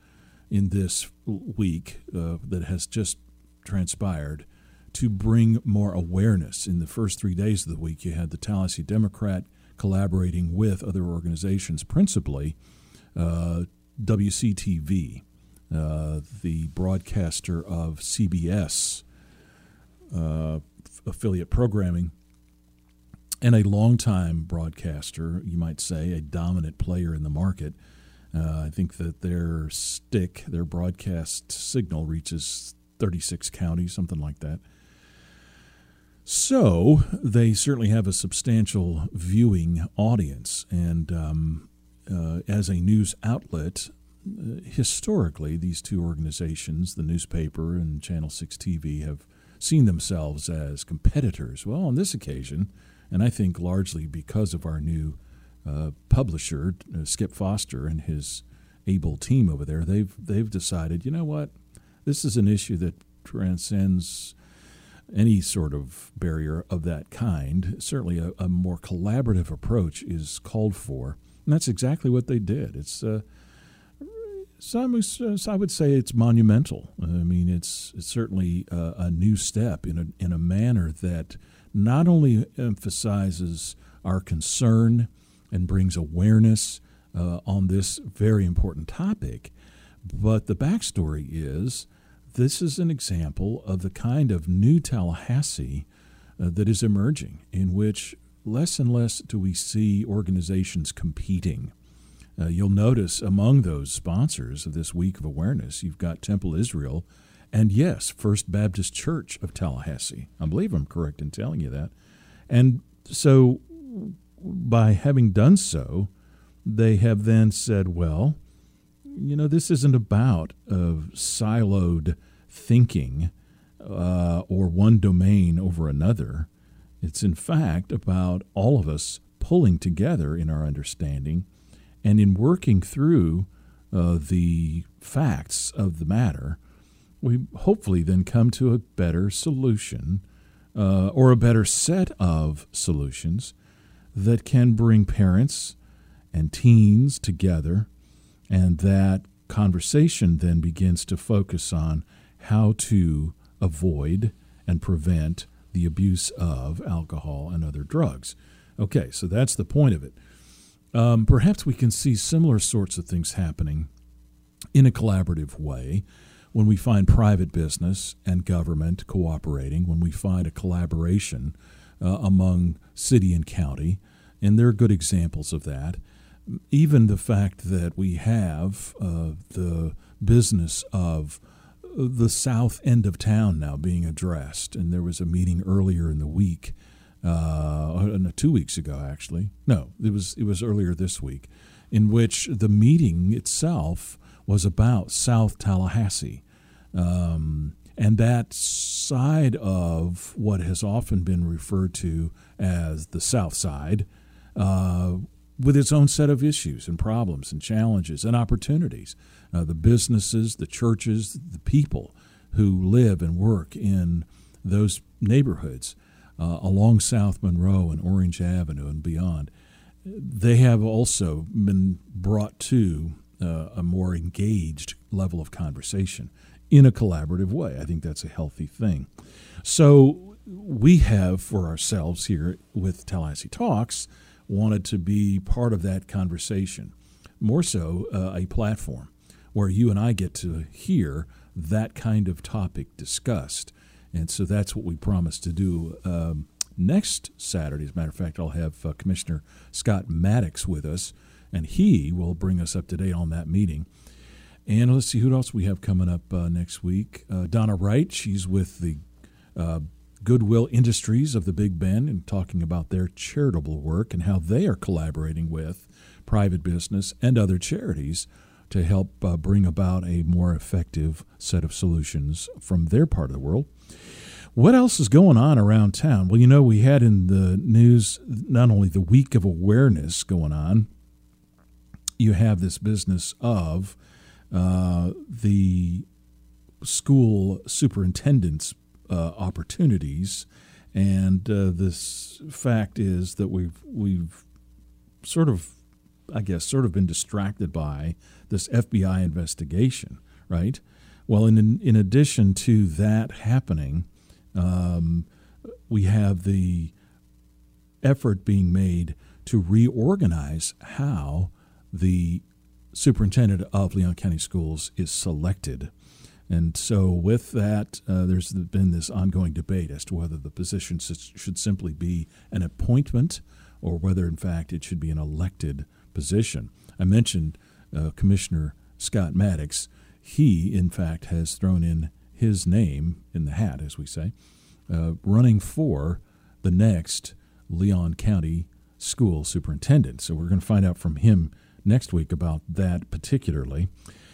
in this week uh, that has just transpired to bring more awareness. In the first three days of the week, you had the Tallahassee Democrat collaborating with other organizations, principally uh, W C T V, uh, the broadcaster of C B S uh, affiliate programming, and a longtime broadcaster, you might say, a dominant player in the market. Uh, I think that their stick, their broadcast signal reaches thirty-six counties, something like that. So they certainly have a substantial viewing audience. And um, uh, as a news outlet, uh, historically, these two organizations, the newspaper and Channel six T V, have seen themselves as competitors. Well, on this occasion, and I think largely because of our new uh, publisher, uh, Skip Foster, and his able team over there, they've they've decided, you know what, this is an issue that transcends any sort of barrier of that kind. Certainly a, a more collaborative approach is called for, and that's exactly what they did. It's uh, some, I would say it's monumental. I mean, it's, it's certainly a, a new step in a, in a manner that not only emphasizes our concern and brings awareness uh, on this very important topic, but the backstory is this is an example of the kind of new Tallahassee uh, that is emerging, in which less and less do we see organizations competing. Uh, you'll notice among those sponsors of this week of awareness, you've got Temple Israel and, yes, First Baptist Church of Tallahassee. I believe I'm correct in telling you that. And so by having done so, they have then said, well, you know, this isn't about uh, siloed thinking uh, or one domain over another. It's, in fact, about all of us pulling together in our understanding and in working through uh, the facts of the matter. We hopefully then come to a better solution uh, or a better set of solutions that can bring parents and teens together, and that conversation then begins to focus on how to avoid and prevent the abuse of alcohol and other drugs. Okay, so that's the point of it. Um, perhaps we can see similar sorts of things happening in a collaborative way when we find private business and government cooperating, when we find a collaboration uh, among city and county, and there are good examples of that. Even the fact that we have uh, the business of the south end of town now being addressed, and there was a meeting earlier in the week, uh, no, two weeks ago actually. No, it was it was earlier this week, in which the meeting itself was about South Tallahassee, um, and that side of what has often been referred to as the South Side. Uh, with its own set of issues and problems and challenges and opportunities. Uh, the businesses, the churches, the people who live and work in those neighborhoods uh, along South Monroe and Orange Avenue and beyond, they have also been brought to uh, a more engaged level of conversation in a collaborative way. I think that's a healthy thing. So we have for ourselves here with Tallahassee Talks wanted to be part of that conversation, more so uh, a platform where you and I get to hear that kind of topic discussed. And so that's what we promised to do um, next Saturday. As a matter of fact, I'll have uh, Commissioner Scott Maddox with us, and he will bring us up to date on that meeting. And let's see who else we have coming up uh, next week. Uh, Donna Wright, she's with the uh, Goodwill Industries of the Big Bend and talking about their charitable work and how they are collaborating with private business and other charities to help uh, bring about a more effective set of solutions from their part of the world. What else is going on around town? Well, you know, we had in the news not only the week of awareness going on, you have this business of uh, the school superintendent's Uh, opportunities, and uh, this fact is that we've we've sort of, I guess, sort of been distracted by this F B I investigation right? Well, in in addition to that happening, um, we have the effort being made to reorganize how the superintendent of Leon County Schools is selected. And so with that, uh, there's been this ongoing debate as to whether the position should simply be an appointment or whether, in fact, it should be an elected position. I mentioned uh, Commissioner Scott Maddox. He, in fact, has thrown in his name in the hat, as we say, uh, running for the next Leon County School Superintendent. So we're going to find out from him next week about that particularly.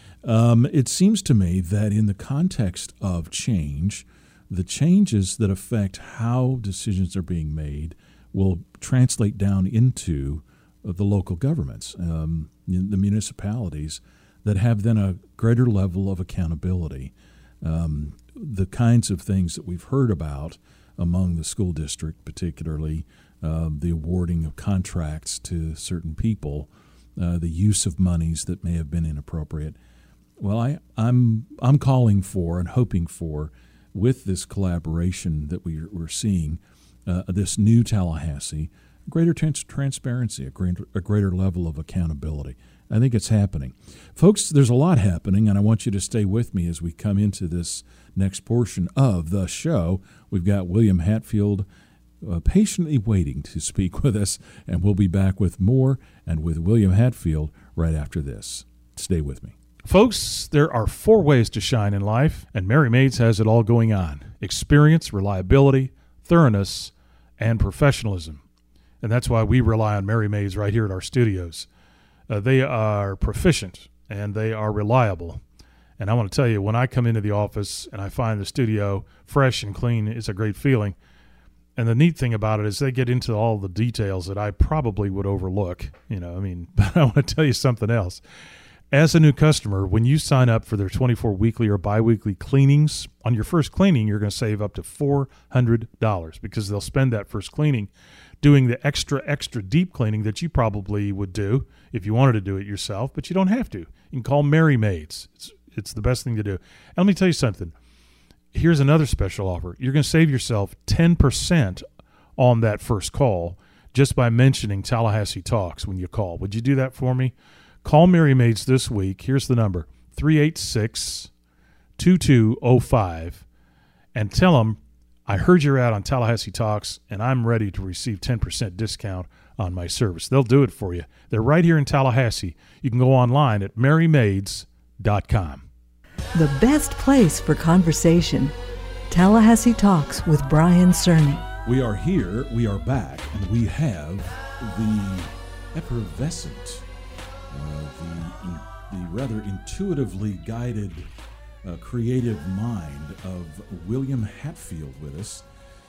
Um, it seems to me that in the context of change, the changes that affect how decisions are being made will translate down into the local governments, um, the municipalities that have then a greater level of accountability. Um, the kinds of things that we've heard about among the school district, particularly uh, the awarding of contracts to certain people, uh, the use of monies that may have been inappropriate. Well, I, I'm I'm calling for and hoping for, with this collaboration that we, we're seeing, uh, this new Tallahassee, greater trans- transparency, a greater, a greater level of accountability. I think it's happening. Folks, there's a lot happening, and I want you to stay with me as we come into this next portion of the show. We've got William Hatfield uh, patiently waiting to speak with us, and we'll be back with more and with William Hatfield right after this. Stay with me. Folks, there are four ways to shine in life, and Mary Maids has it all going on. Experience, reliability, thoroughness, and professionalism. And that's why we rely on Mary Maids right here at our studios. Uh, they are proficient, and they are reliable. And I want to tell you, when I come into the office and I find the studio fresh and clean, it's a great feeling. And the neat thing about it is they get into all the details that I probably would overlook. You know, I mean, but I want to tell you something else. As a new customer, when you sign up for their twenty-four weekly or biweekly cleanings, on your first cleaning, you're going to save up to four hundred dollars because they'll spend that first cleaning doing the extra, extra deep cleaning that you probably would do if you wanted to do it yourself, but you don't have to. You can call Mary Maids. It's, it's the best thing to do. And let me tell you something. Here's another special offer. You're going to save yourself ten percent on that first call just by mentioning Tallahassee Talks when you call. Would you do that for me? Call Mary Maids this week. Here's the number, three eight six, two two zero five, and tell them, I heard you're out on Tallahassee Talks, and I'm ready to receive ten percent discount on my service. They'll do it for you. They're right here in Tallahassee. You can go online at mary maids dot com. The best place for conversation. Tallahassee Talks with Brian Cerny. We are here, we are back, and we have the effervescent, uh, the, in, the rather intuitively guided, uh, creative mind of William Hatfield with us,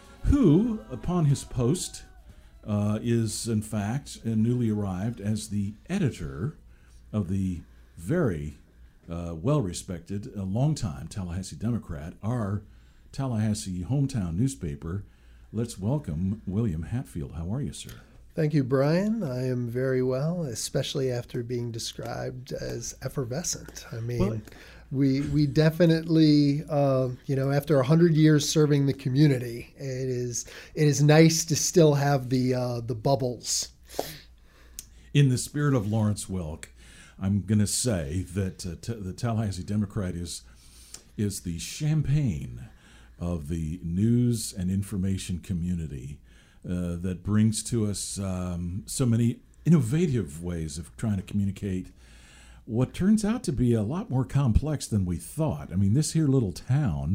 who, upon his post, uh, is in fact uh, newly arrived as the editor of the very uh, well-respected, uh, longtime Tallahassee Democrat, our Tallahassee hometown newspaper. Let's welcome William Hatfield. How are you, sir? Thank you, Brian. I am very well, especially after being described as effervescent. I mean, well, we we definitely, uh, you know, after a hundred years serving the community, it is it is nice to still have the uh, the bubbles. In the spirit of Lawrence Welk, I'm going to say that uh, t- the Tallahassee Democrat is is the champagne of the news and information community uh, that brings to us um, so many innovative ways of trying to communicate what turns out to be a lot more complex than we thought. I mean, this here little town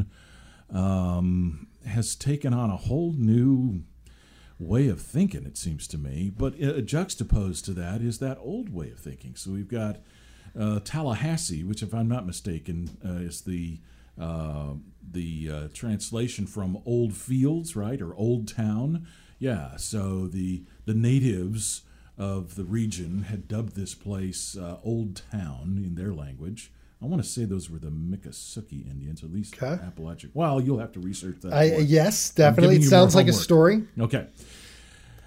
um, has taken on a whole new way of thinking, it seems to me, but uh, juxtaposed to that is that old way of thinking. So we've got uh, Tallahassee, which, if I'm not mistaken, uh, is the uh, the uh, translation from old fields, right, or old town. Yeah, so the the natives of the region had dubbed this place uh, Old Town in their language. I want to say those were the Miccosukee Indians, at least okay. Appalachian. Well, you'll have to research that. I, yes, definitely. It sounds like a story. Okay.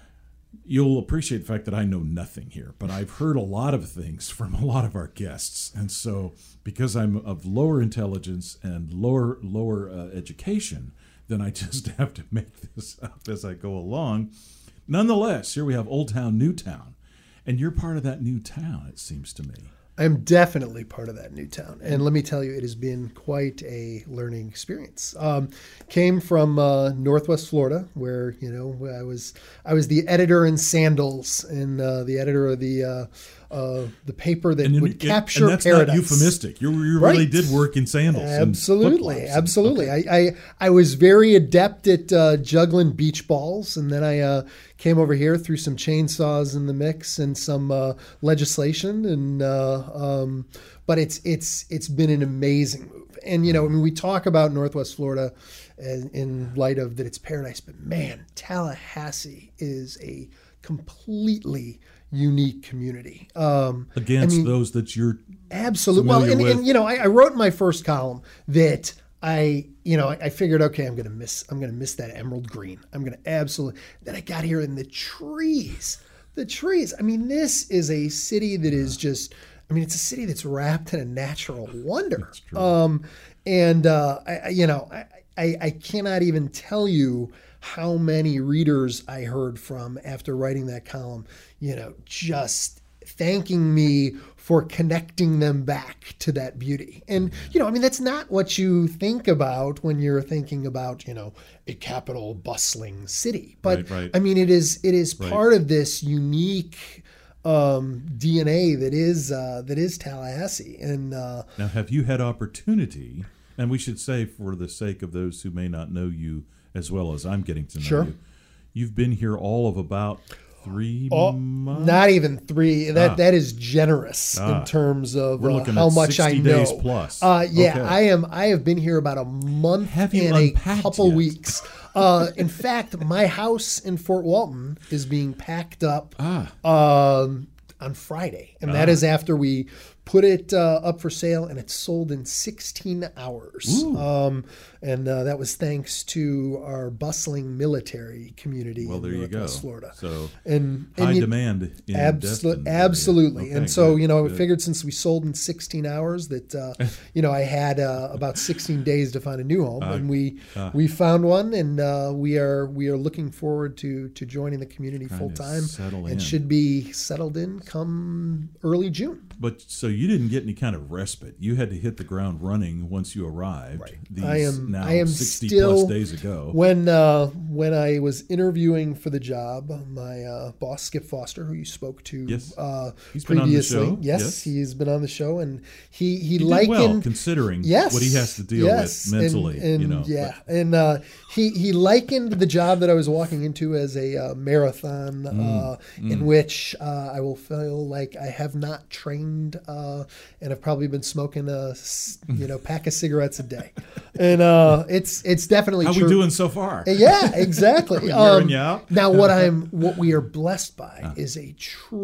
You'll appreciate the fact that I know nothing here, but I've heard a lot of things from a lot of our guests. And so because I'm of lower intelligence and lower lower uh, education, then I just have to make this up as I go along. Nonetheless, here we have Old Town, New Town. And you're part of that new town, it seems to me. I'm definitely part of that new town. And let me tell you, it has been quite a learning experience. Um, came from uh, Northwest Florida, where, you know, I was I was the editor in sandals and uh, the editor of the uh, uh, the paper that and, would and, capture and that's paradise. Not euphemistic. You, you right. really did work in sandals. Absolutely, and absolutely. And, okay. I, I I was very adept at uh, juggling beach balls, and then I uh, came over here, threw some chainsaws in the mix and some uh, legislation, and uh, um, but it's it's it's been an amazing move. And you know, I mean, we talk about Northwest Florida in, in light of that it's paradise, but man, Tallahassee is a completely unique community. Um, Against I mean, those that you're absolutely well, and, and you know, I, I wrote in my first column that I, you know, I, I figured, okay, I'm gonna miss, I'm gonna miss that emerald green. I'm gonna absolutely. Then I got here and the trees, the trees. I mean, this is a city that is just. I mean, it's a city that's wrapped in a natural wonder. Um, and uh, I, you know, I, I, I cannot even tell you how many readers I heard from after writing that column, you know, just thanking me for connecting them back to that beauty. And, you know, I mean, that's not what you think about when you're thinking about, you know, a capital bustling city. But, right, right. I mean, it is it is right. part of this unique um, D N A that is uh, that is Tallahassee. And uh, now, have you had opportunity, and we should say for the sake of those who may not know you as well as I'm getting to know sure. you, you've been here all of about three oh, months? Not even three. That ah. That is generous ah. in terms of We're uh, looking how at much I sixty know. days plus. Uh, yeah, okay. I am. I have been here about a month have you and a unpacked couple yet? weeks. Uh, in fact, my house in Fort Walton is being packed up ah. um, on Friday, and ah. that is after we put it uh, up for sale, and it's sold in sixteen hours. Um, and uh, that was thanks to our bustling military community well, in there Northwest you go. Florida. So and, high and you, demand in absolutely, Destin absolutely. Okay, and so good, you know, good. I figured since we sold in sixteen hours that uh, you know I had uh, about sixteen days to find a new home, uh, and we uh, we found one, and uh, we are we are looking forward to to joining the community full time, settle and in. should be settled in come early June. But so you didn't get any kind of respite. You had to hit the ground running once you arrived. Right. These I am. now I am sixty still plus days ago. When uh, when I was interviewing for the job, my uh, boss Skip Foster, who you spoke to yes. uh, he's been previously, on the show. Yes, yes, he's been on the show, and he he, he did likened well considering yes, what he has to deal yes, with mentally. and, and you know, yeah, but. and uh, he he likened the job that I was walking into as a uh, marathon, Mm, uh, mm. in which uh, I will feel like I have not trained. Uh, and I've probably been smoking a you know pack of cigarettes a day, and uh, it's it's definitely how true. we doing so far? Yeah, exactly. um, now, what I'm what we are blessed by uh. is a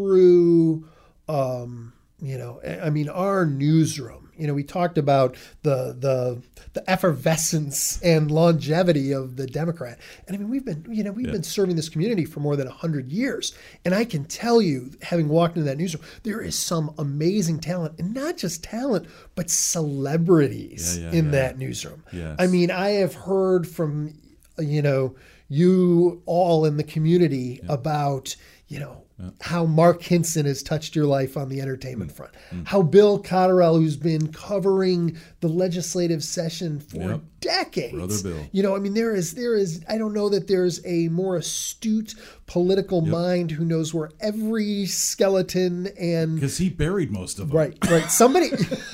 true, um, you know, I mean, our newsroom. You know, we talked about the the the effervescence and longevity of the Democrat, and I mean, we've been you know we've yeah. been serving this community for more than a hundred years, and I can tell you, having walked into that newsroom, there is some amazing talent, and not just talent, but celebrities yeah, yeah, in yeah. that newsroom. Yes. I mean, I have heard from you know you all in the community yeah. about you know. Yeah. How Mark Hinson has touched your life on the entertainment mm. front. Mm. How Bill Cotterell, who's been covering the legislative session for yep. decades. Brother Bill. You know, I mean, there is, there is, I don't know that there's a more astute political yep. mind who knows where every skeleton and. Because he buried most of them. Right, right. Somebody,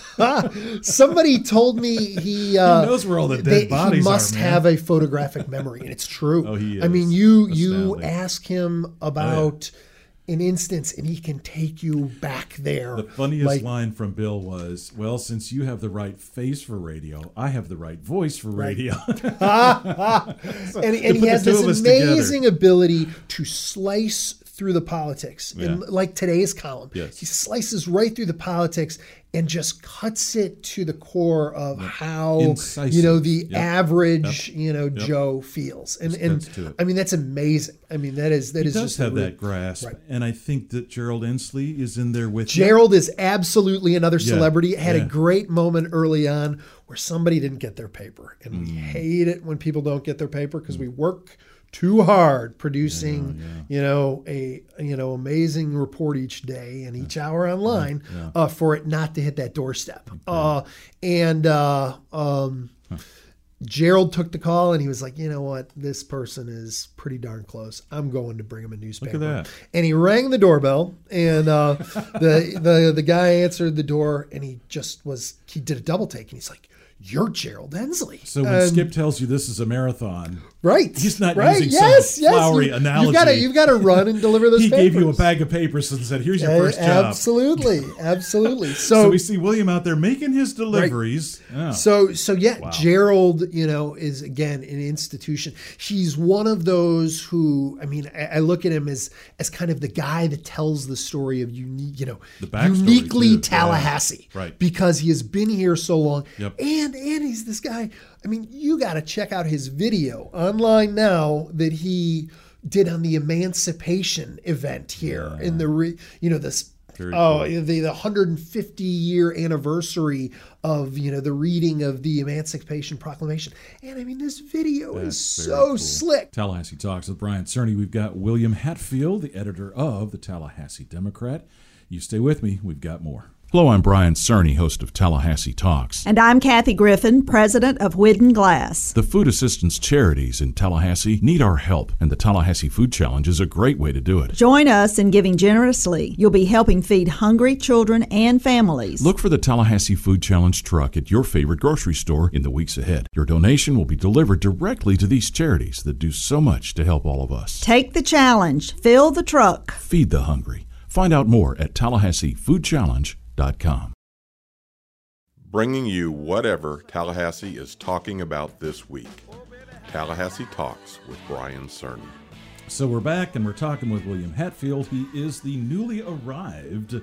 somebody told me he, uh, he knows where all the dead they, bodies he must are, man. have a photographic memory, and it's true. Oh, he is. I mean, you, Astounding. you ask him about. Oh, yeah. an instance, and he can take you back there. The funniest like, line from Bill was, well, since you have the right face for radio, I have the right voice for radio. Right. so, and and he has this amazing ability to slice through the politics, Yeah. in, like today's column. Yes. He slices right through the politics and just cuts it to the core of how Incisive. you know the Yep. average Yep. you know Yep. Joe feels, and Just and cuts to it. I mean that's amazing. I mean that is that he is does just have a real- that grasp, Right. and I think that Gerald Inslee is in there with him. Gerald is absolutely another Yeah, celebrity. Had yeah. a great moment early on where somebody didn't get their paper, and Mm. we hate it when people don't get their paper because we work too hard producing, you know, a you know amazing report each day and each hour online Yeah. uh, for it not to hit that doorstep. Uh, and uh, um, Gerald took the call and he was like, you know what, this person is pretty darn close. I'm going to bring him a newspaper. that. And he rang the doorbell, and uh, the the the guy answered the door, and he just was he did a double take, and he's like, "You're Gerald Ensley." So when And- Skip tells you this is a marathon, right, he's not right, using yes, some yes, flowery you, analogy. You've got to you've got to run and deliver those. he papers. gave you a bag of papers and said, "Here's your Uh, first job." Absolutely, absolutely. So, So, we see William out there making his deliveries. Oh. So, so yeah, Wow. Gerald, you know, is again an institution. He's one of those who, I mean, I, I look at him as as kind of the guy that tells the story of unique, you know, The backstory, uniquely too. Tallahassee, Yeah. Right. Because he has been here so long, Yep. and and he's this guy. I mean, you got to check out his video online now that he did on the Emancipation event here in the, re, you know, this. Very Oh, cool. the, the one hundred fifty year anniversary of, you know, the reading of the Emancipation Proclamation. And I mean, this video That's is very so cool. slick. Tallahassee Talks with Brian Cerny. We've got William Hatfield, the editor of the Tallahassee Democrat. You stay with me. We've got more. Hello, I'm Brian Cerny, host of Tallahassee Talks. And I'm Kathy Griffin, president of Whidden Glass. The food assistance charities in Tallahassee need our help, and the Tallahassee Food Challenge is a great way to do it. Join us in giving generously. You'll be helping feed hungry children and families. Look for the Tallahassee Food Challenge truck at your favorite grocery store in the weeks ahead. Your donation will be delivered directly to these charities that do so much to help all of us. Take the challenge. Fill the truck. Feed the hungry. Find out more at tallahassee food challenge dot com. Bringing you whatever Tallahassee is talking about this week. Tallahassee Talks with Brian Cerny. So we're back and we're talking with William Hatfield. He is the newly arrived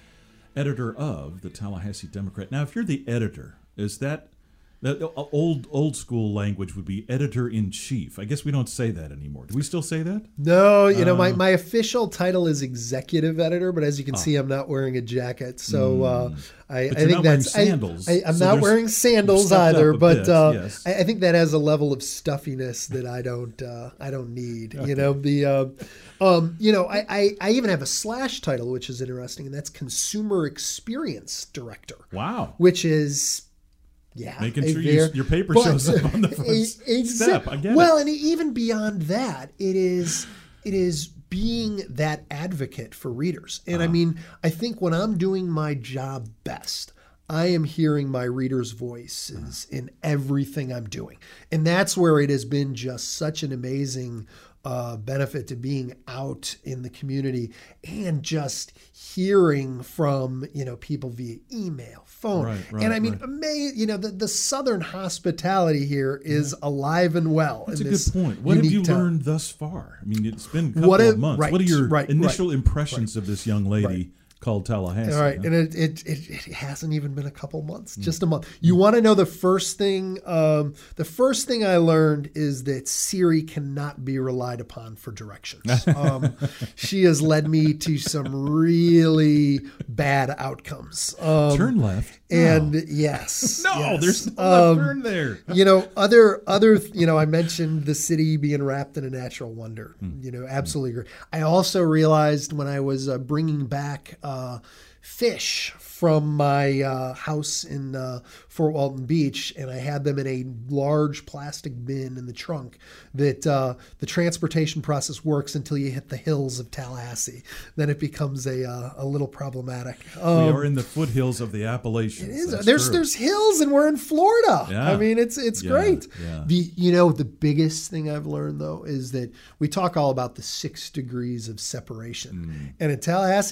editor of the Tallahassee Democrat. Now, if you're the editor, is that that old old school language would be editor in chief? I guess we don't say that anymore. Do we still say that? No, you know, my, Uh, my official title is executive editor, but as you can Oh. see, I'm not wearing a jacket. So uh, I, But I you're think not wearing that's I- sandals, I, I'm so not there's- wearing you've sandals stepped either, up a but bit, uh, yes. I, I think that has a level of stuffiness that I don't uh, I don't need. Okay. You know, the uh, um, you know, I, I, I even have a slash title, which is interesting, and that's consumer experience director. Wow. Which is yeah, Making a sure you, ver- your paper but- shows up on the first e- exa- step. I get well, it. and even beyond that, it is it is being that advocate for readers. And I Uh-huh. mean, I think when I'm doing my job best, I am hearing my readers' voices in everything I'm doing. And that's where it has been just such an amazing uh, benefit to being out in the community and just hearing from, you know, people via email, phone. Right, right, and I mean, right. ama- you know, the, the Southern hospitality here is alive and well. That's in a this good point. What have you unique town. learned thus far? I mean, it's been a couple What of have- months. right, what are your right, initial right, impressions of this young lady Right. called Tallahassee? All right, huh? and it, it it it hasn't even been a couple months, Mm. just a month. You want to know the first thing? Um, the first thing I learned is that Siri cannot be relied upon for directions. Um, she has led me to some really bad outcomes. Um, Turn left. And No. yes, No, yes. there's no Um, left turn there. You know, other other you know, I mentioned the city being wrapped in a natural wonder. Hmm. You know, absolutely agree. I also realized when I was uh, bringing back uh, fish from my uh, house in uh, Fort Walton Beach, and I had them in a large plastic bin in the trunk, that uh, the transportation process works until you hit the hills of Tallahassee. Then it becomes a uh, a little problematic. we Um, are in the foothills of the Appalachians. it is. That's There's true. there's hills, and we're in Florida. Yeah. I mean, it's it's Yeah, great. yeah. The you know the biggest thing I've learned though is that we talk all about the six degrees of separation, Mm. and in Tallahassee,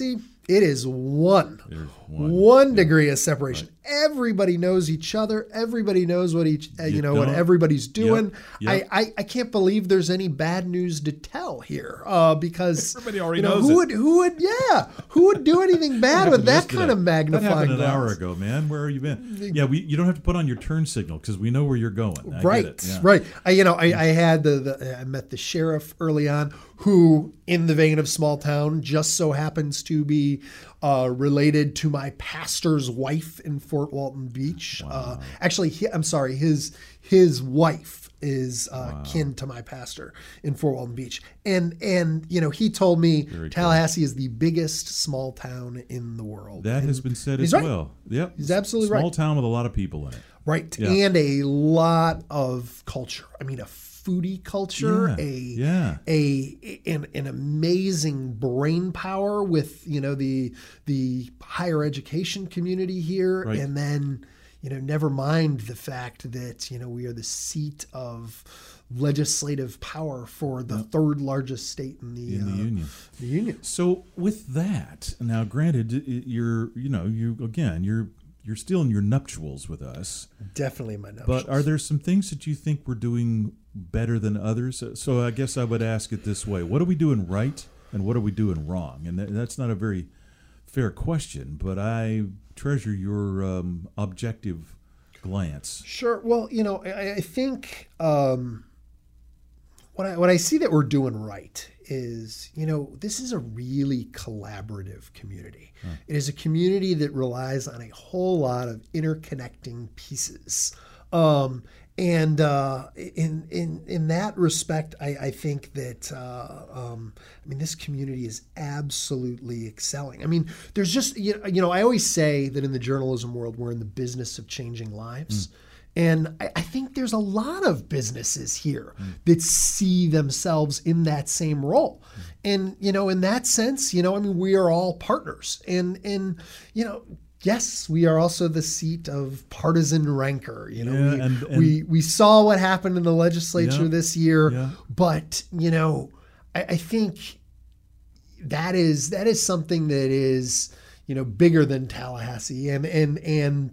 It is one. one. One degree of separation. Right. Everybody knows each other. Everybody knows what each uh, you, you know don't. what everybody's doing. Yep. Yep. I, I I can't believe there's any bad news to tell here uh, because everybody already you know, knows who it. would who would yeah who would do anything bad with that yesterday. kind of magnifying That happened an glass? hour ago, man. Where have you been? Yeah, we you don't have to put on your turn signal because we know where you're going. I right, get it. Yeah. right. I, you know, I, I had the, the I met the sheriff early on, who, in the vein of small town, just so happens to be uh, related to my pastor's wife in Fort Walton Beach. Wow. Uh, actually, he, I'm sorry, his his wife is uh, wow. kin to my pastor in Fort Walton Beach, and and you know he told me Very Tallahassee cool. is the biggest small town in the world. That and has been said as right. well. Yep, he's absolutely small right. Small town with a lot of people in it. Right, yeah. and a lot of culture. I mean, a foodie culture, yeah. a yeah. a an, an amazing brain power with you know the the higher education community here, right. and then you know never mind the fact that you know we are the seat of legislative power for the yep. third largest state in the in the uh, union. The union. So with that, now granted, you're you know you again you're. You're still in your nuptials with us. Definitely my nuptials. But are there some things that you think we're doing better than others? So I guess I would ask it this way. What are we doing right and what are we doing wrong? And that's not a very fair question, but I treasure your um, objective glance. Sure. Well, you know, I, I think um, what I, what I see that we're doing right is, you know, this is a really collaborative community. Huh. It is a community that relies on a whole lot of interconnecting pieces. Um, and uh, in in in that respect, I, I think that, uh, um, I mean, this community is absolutely excelling. I mean, there's just, you know, I always say that in the journalism world, we're in the business of changing lives. Mm. And I, I think there's a lot of businesses here mm. that see themselves in that same role. Mm. And, you know, in that sense, you know, I mean, we are all partners. And, and you know, yes, we are also the seat of partisan rancor. You know, yeah, we, and, and, we we saw what happened in the legislature yeah, this year. Yeah. But, you know, I, I think that is that is something that is, you know, bigger than Tallahassee. And, and, and,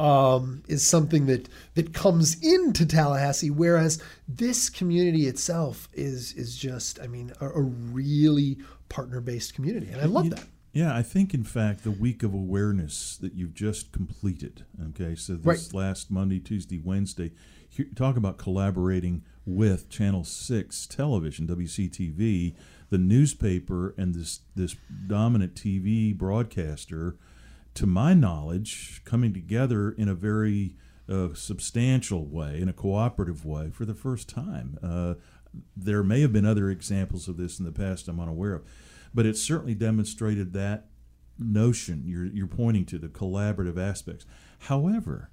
Um, is something that that comes into Tallahassee, whereas this community itself is is just, I mean, a, a really partner-based community, and I love yeah, that. Yeah, I think, in fact, the week of awareness that you've just completed, okay, so this right. last Monday, Tuesday, Wednesday, here, talk about collaborating with Channel six Television, W C T V, the newspaper, and this this dominant T V broadcaster, to my knowledge, coming together in a very uh, substantial way, in a cooperative way, for the first time. Uh, there may have been other examples of this in the past I'm unaware of, but it certainly demonstrated that notion you're, you're pointing to, the collaborative aspects. However,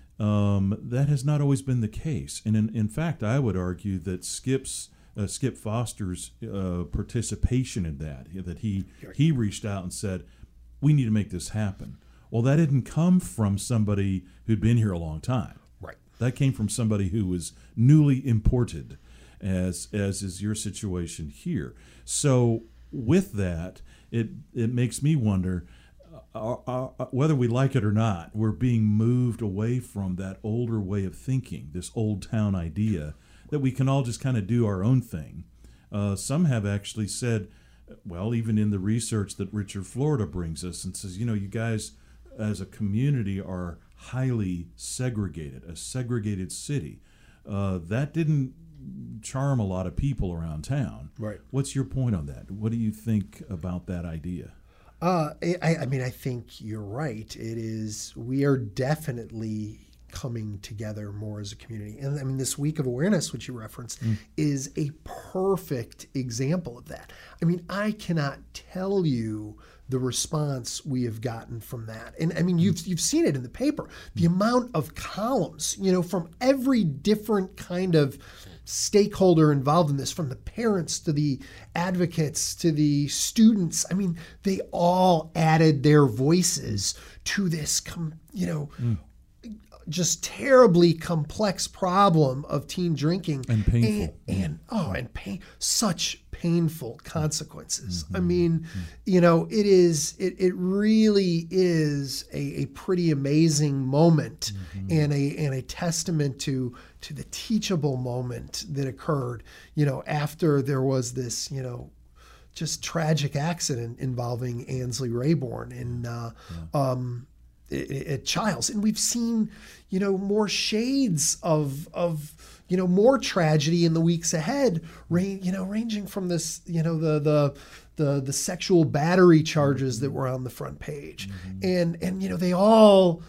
um, that has not always been the case. And in, in fact, I would argue that Skip's uh, Skip Foster's uh, participation in that, that he he reached out and said, we need to make this happen. Well, that didn't come from somebody who'd been here a long time. Right. That came from somebody who was newly imported, as as is your situation here. So with that, it it makes me wonder, uh, uh, uh, whether we like it or not, we're being moved away from that older way of thinking, this old town idea that we can all just kind of do our own thing. Uh, some have actually said, well, even in the research that Richard Florida brings us and says, you know, you guys as a community are highly segregated, a segregated city. Uh, that didn't charm a lot of people around town. Right. What's your point on that? What do you think about that idea? Uh, I, I mean, I think you're right. It is, we are definitely coming together more as a community. And I mean, this week of awareness, which you referenced, mm. is a perfect example of that. I mean, I cannot tell you the response we have gotten from that. And I mean, you've you've seen it in the paper, the amount of columns, you know, from every different kind of stakeholder involved in this, from the parents to the advocates to the students. I mean, they all added their voices to this, you know, mm. just terribly complex problem of teen drinking and painful, and, and oh, and pain, such painful consequences. Mm-hmm. I mean, mm-hmm. you know, it is, it, it really is a, a pretty amazing moment mm-hmm. and a, and a testament to, to the teachable moment that occurred, you know, after there was this, you know, just tragic accident involving Ansley Rayborn in, uh, yeah. um, at Childs. And we've seen, you know, more shades of, of, you know, more tragedy in the weeks ahead, range, you know, ranging from this, you know, the, the, the, the sexual battery charges that were on the front page. Mm-hmm. And, and, you know, they all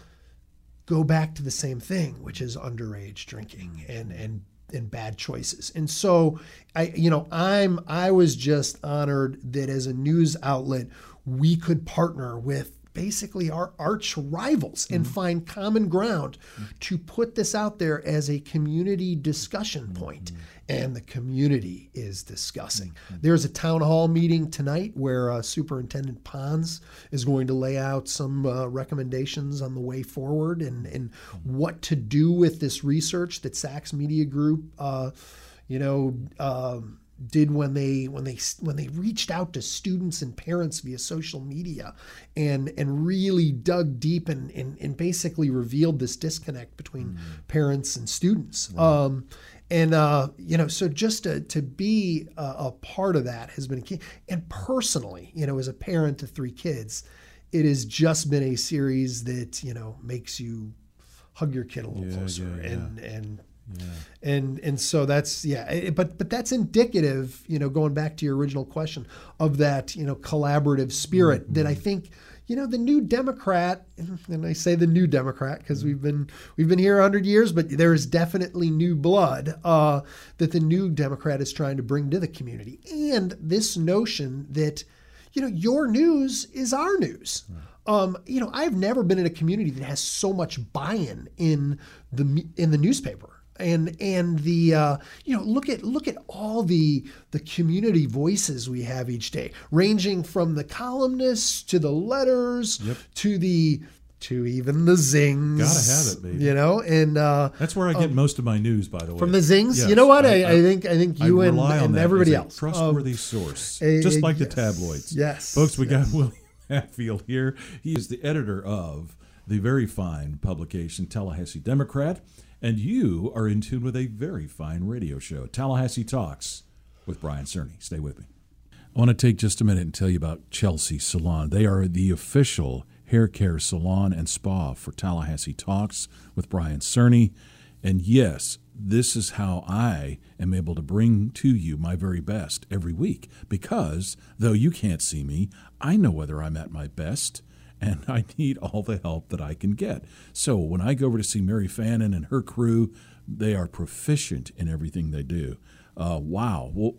go back to the same thing, which is underage drinking and, and, and bad choices. And so I, you know, I'm, I was just honored that as a news outlet, we could partner with basically our arch rivals and mm-hmm. find common ground mm-hmm. to put this out there as a community discussion point. Mm-hmm. And the community is discussing. Mm-hmm. There's a town hall meeting tonight where uh, Superintendent Pons is going to lay out some uh, recommendations on the way forward and, and mm-hmm. what to do with this research that Sachs Media Group, uh, you know, uh, did when they when they when they reached out to students and parents via social media and and really dug deep and and, and basically revealed this disconnect between mm. parents and students. Right. Um, and uh, you know, so just to to be a, a part of that has been a key. And personally, you know, as a parent to three kids, it has just been a series that, you know, makes you hug your kid a little yeah, closer yeah, yeah. and and. Yeah. And and so that's yeah, it, but but that's indicative, you know, going back to your original question, of that, you know, collaborative spirit mm-hmm. that I think, you know, the New Democrat, and I say the New Democrat because we've been we've been here a hundred years, but there is definitely new blood uh, that the New Democrat is trying to bring to the community, and this notion that, you know, your news is our news. Right. Um, you know, I've never been in a community that has so much buy-in in the in the newspaper. And and the uh, you know look at look at all the the community voices we have each day, ranging from the columnists to the letters yep. to the to even the zings. Gotta have it, baby. You know, and uh, that's where I get um, most of my news, by the way. From the zings. Yes. You know what? I, I, I think I think you I and, and everybody else. Trustworthy um, source, a, just like yes. the tabloids. Yes, folks. We yes. got William Hatfield here. He is the editor of the very fine publication Tallahassee Democrat. And you are in tune with a very fine radio show, Tallahassee Talks, with Brian Cerny. Stay with me. I want to take just a minute and tell you about Chelsea Salon. They are the official hair care salon and spa for Tallahassee Talks with Brian Cerny. And yes, this is how I am able to bring to you my very best every week. Because though you can't see me, I know whether I'm at my best. And I need all the help that I can get. So when I go over to see Mary Fannin and her crew, they are proficient in everything they do. Uh, wow. Well,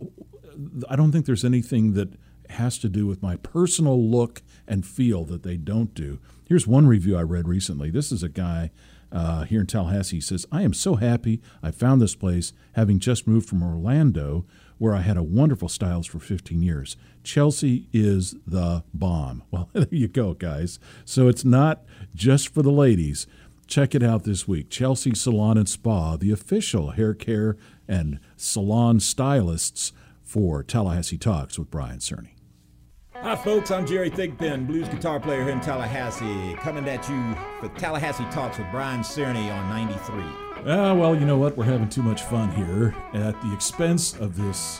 I don't think there's anything that has to do with my personal look and feel that they don't do. Here's one review I read recently. This is a guy uh, here in Tallahassee. He says, I am so happy I found this place, having just moved from Orlando, where I had a wonderful stylist for fifteen years. Chelsea is the bomb. Well, there you go, guys. So it's not just for the ladies. Check it out this week. Chelsea Salon and Spa, the official hair care and salon stylists for Tallahassee Talks with Brian Cerny. Hi, folks. I'm Jerry Thigpen, blues guitar player here in Tallahassee, coming at you for Tallahassee Talks with Brian Cerny on ninety-three. Ah, well, you know what? We're having too much fun here at the expense of this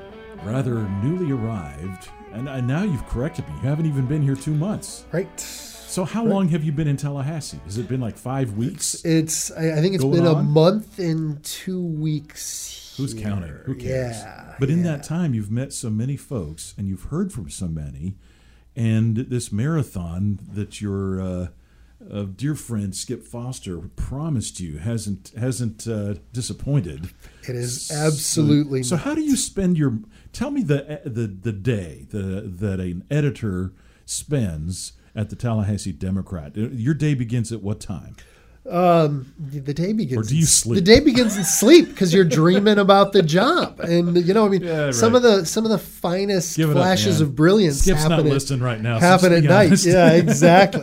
rather newly arrived, and, and now you've corrected me. You haven't even been here two months. Right. So how right. long have you been in Tallahassee? Has it been like five weeks? It's, it's I, I think it's been on? a month and two weeks. Who's here. counting? Who cares? Yeah. But in yeah. that time, you've met so many folks, and you've heard from so many, and this marathon that your uh, uh, dear friend Skip Foster promised you hasn't hasn't uh, disappointed. It is absolutely. So, so how do you spend your? Tell me the the the day the, that an editor spends at the Tallahassee Democrat. Your day begins at what time? Um, the day begins. Or do you sleep? The day begins in sleep because you're dreaming about the job, and you know, I mean, yeah, right. some of the some of the finest Give flashes up, of brilliance Skip's happen not at, listening right now. Happen so at night. Yeah, exactly.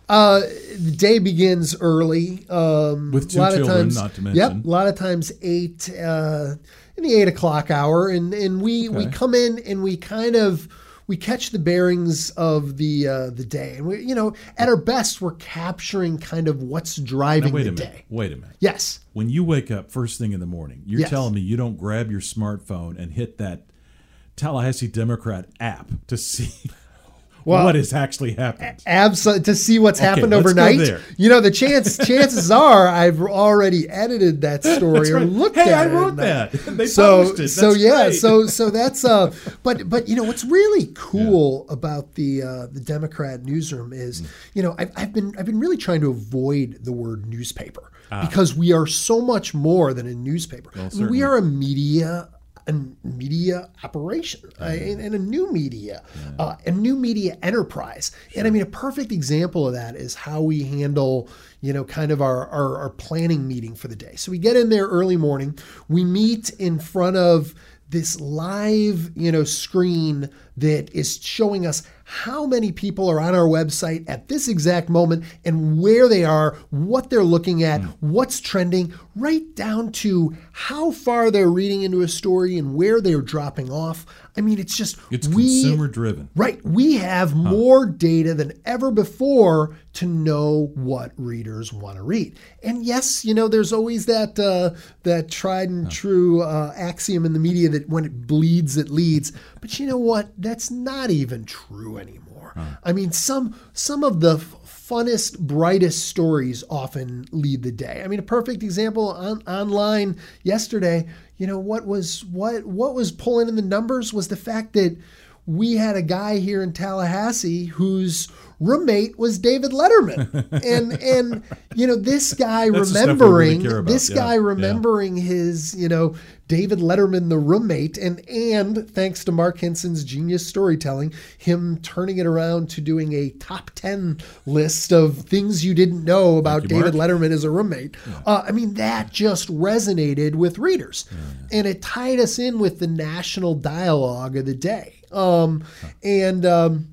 Uh, the day begins early. Um, With two a lot children, of times, not to mention. Yep, a lot of times eight uh, in the eight o'clock hour, and and we we Okay. come in and we kind of. We catch the bearings of the uh, the day, and we, you know, at our best, we're capturing kind of what's driving Now, wait the a minute. day. Wait a minute. Yes. When you wake up first thing in the morning, you're Yes. telling me you don't grab your smartphone and hit that Tallahassee Democrat app to see Well, what has actually happened. Absolutely, to see what's Okay, happened let's go overnight. there. You know, the chance chances are I've already edited that story That's or right. looked Hey, at I it. wrote and that. They so published it. so That's yeah, great. so so that's uh but but you know what's really cool about the uh, the Democrat newsroom is, Mm. you know, I've I've been I've been really trying to avoid the word newspaper Ah. because we are so much more than a newspaper. Well, I mean, certainly. we are a media a media operation uh, and, and a new media, uh, a new media enterprise. And I mean, a perfect example of that is how we handle, you know, kind of our, our, our planning meeting for the day. So we get in there early morning, we meet in front of this live, you know, screen that is showing us how many people are on our website at this exact moment and where they are, what they're looking at, what's trending, right down to how far they're reading into a story and where they're dropping off. I mean, it's just It's we consumer driven. right. We have more data than ever before to know what readers want to read. And yes, you know, there's always that uh, that tried and true uh, axiom in the media that when it bleeds, it leads. But you know what? That's not even true anymore. I mean, some some of the f- funnest, brightest stories often lead the day. I mean, a perfect example on, online yesterday. You know what was what what was pulling in the numbers was the fact that we had a guy here in Tallahassee whose roommate was David Letterman, and and you know this guy That's the stuff we really remembering care about. this Yeah, guy yeah. remembering his you know David Letterman the roommate, and and thanks to Mark Hinson's genius storytelling, him turning it around to doing a top ten list of things you didn't know about you, David Mark. Letterman as a roommate. Uh, I mean, that just resonated with readers, and it tied us in with the national dialogue of the day. Um, and um,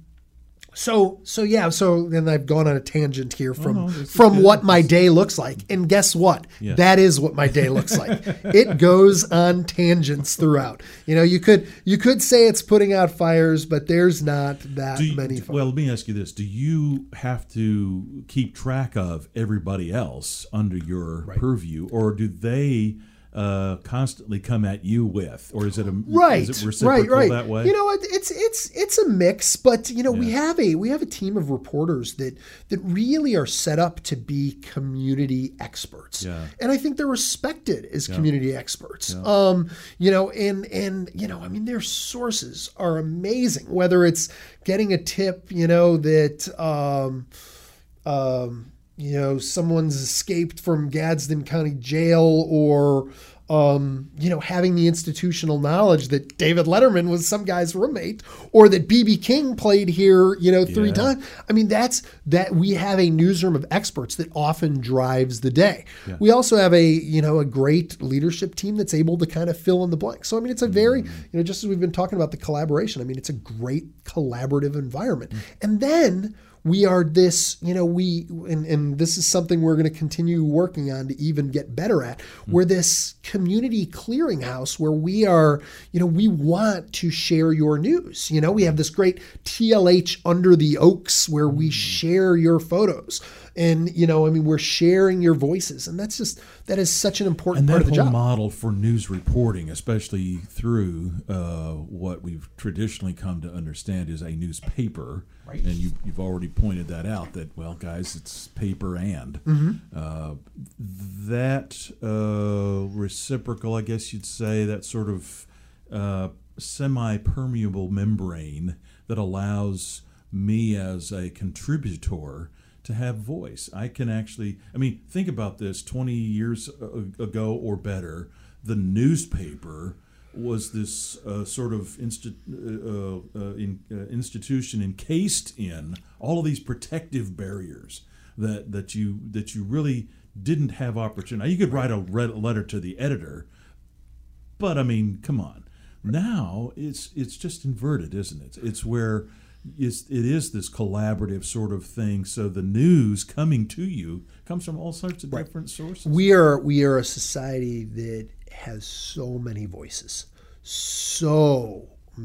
so so yeah, so then I've gone on a tangent here from no, this is from good. what my day looks like, and guess what? Yes. That is what my day looks like. It goes on tangents throughout. You know, you could you could say it's putting out fires, but there's not that Do you, many. well, let me ask you this: do you have to keep track of everybody else under your purview, or do they uh, constantly come at you with, or is it a Right, is it reciprocal right, right. that way? You know, it, it's it's it's a mix, but you know, we have a we have a team of reporters that that really are set up to be community experts, Yeah. and I think they're respected as Yeah. community experts. Yeah. Um, you know, and and you know, I mean, their sources are amazing. Whether it's getting a tip, you know, that um, um, you know, someone's escaped from Gadsden County Jail, or um, you know, having the institutional knowledge that David Letterman was some guy's roommate, or that B B King played here, you know, three Yeah. times. I mean, that's that we have a newsroom of experts that often drives the day. Yeah. We also have a, you know, a great leadership team that's able to kind of fill in the blank. So, I mean, it's a very, Mm-hmm. you know, just as we've been talking about the collaboration, I mean, it's a great collaborative environment. Mm-hmm. And then we are this, you know, we, and, and this is something we're going to continue working on to even get better at. We're this community clearinghouse where we are, you know, we want to share your news. You know, we have this great T L H Under the Oaks where we share your photos. And, you know, I mean, we're sharing your voices. And that's just, that is such an important And part that of the whole job. model for news reporting, especially through uh, what we've traditionally come to understand is a newspaper, Right. and you, you've already pointed that out, that, well, guys, it's paper and. Mhm. Uh, that uh, reciprocal, I guess you'd say, that sort of uh, semi-permeable membrane that allows me as a contributor to have voice. I can actually, I mean, think about this, twenty years ago or better, the newspaper was this uh, sort of insti- uh, uh, in, uh, institution encased in all of these protective barriers that, that you that you really didn't have opportunity. Now, you could write a red letter to the editor, but I mean, come on. Now it's it's just inverted, isn't it? It's where is it is this collaborative sort of thing. So the news coming to you comes from all sorts of Right. different sources. We are we are a society that has so many voices, so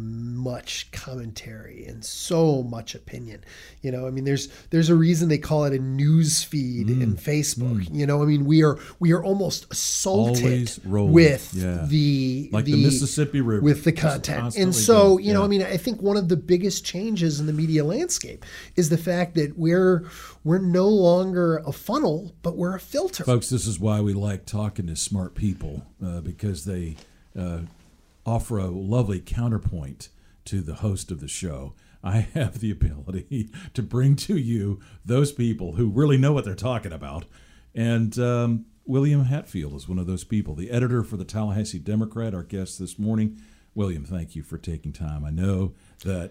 much commentary, and so much opinion. You know, I mean, there's there's a reason they call it a news feed Mm. in Facebook. Mm. You know, I mean, we are we are almost assaulted Always rolling. with Yeah. the Like the Mississippi River. with the Just content. constantly And so, going. you know, Yeah. I mean, I think one of the biggest changes in the media landscape is the fact that we're we're no longer a funnel, but we're a filter. Folks, this is why we like talking to smart people, uh, because they uh, offer a lovely counterpoint to the host of the show. I have the ability to bring to you those people who really know what they're talking about. And um, William Hatfield is one of those people, the editor for the Tallahassee Democrat, our guest this morning. William, thank you for taking time. I know that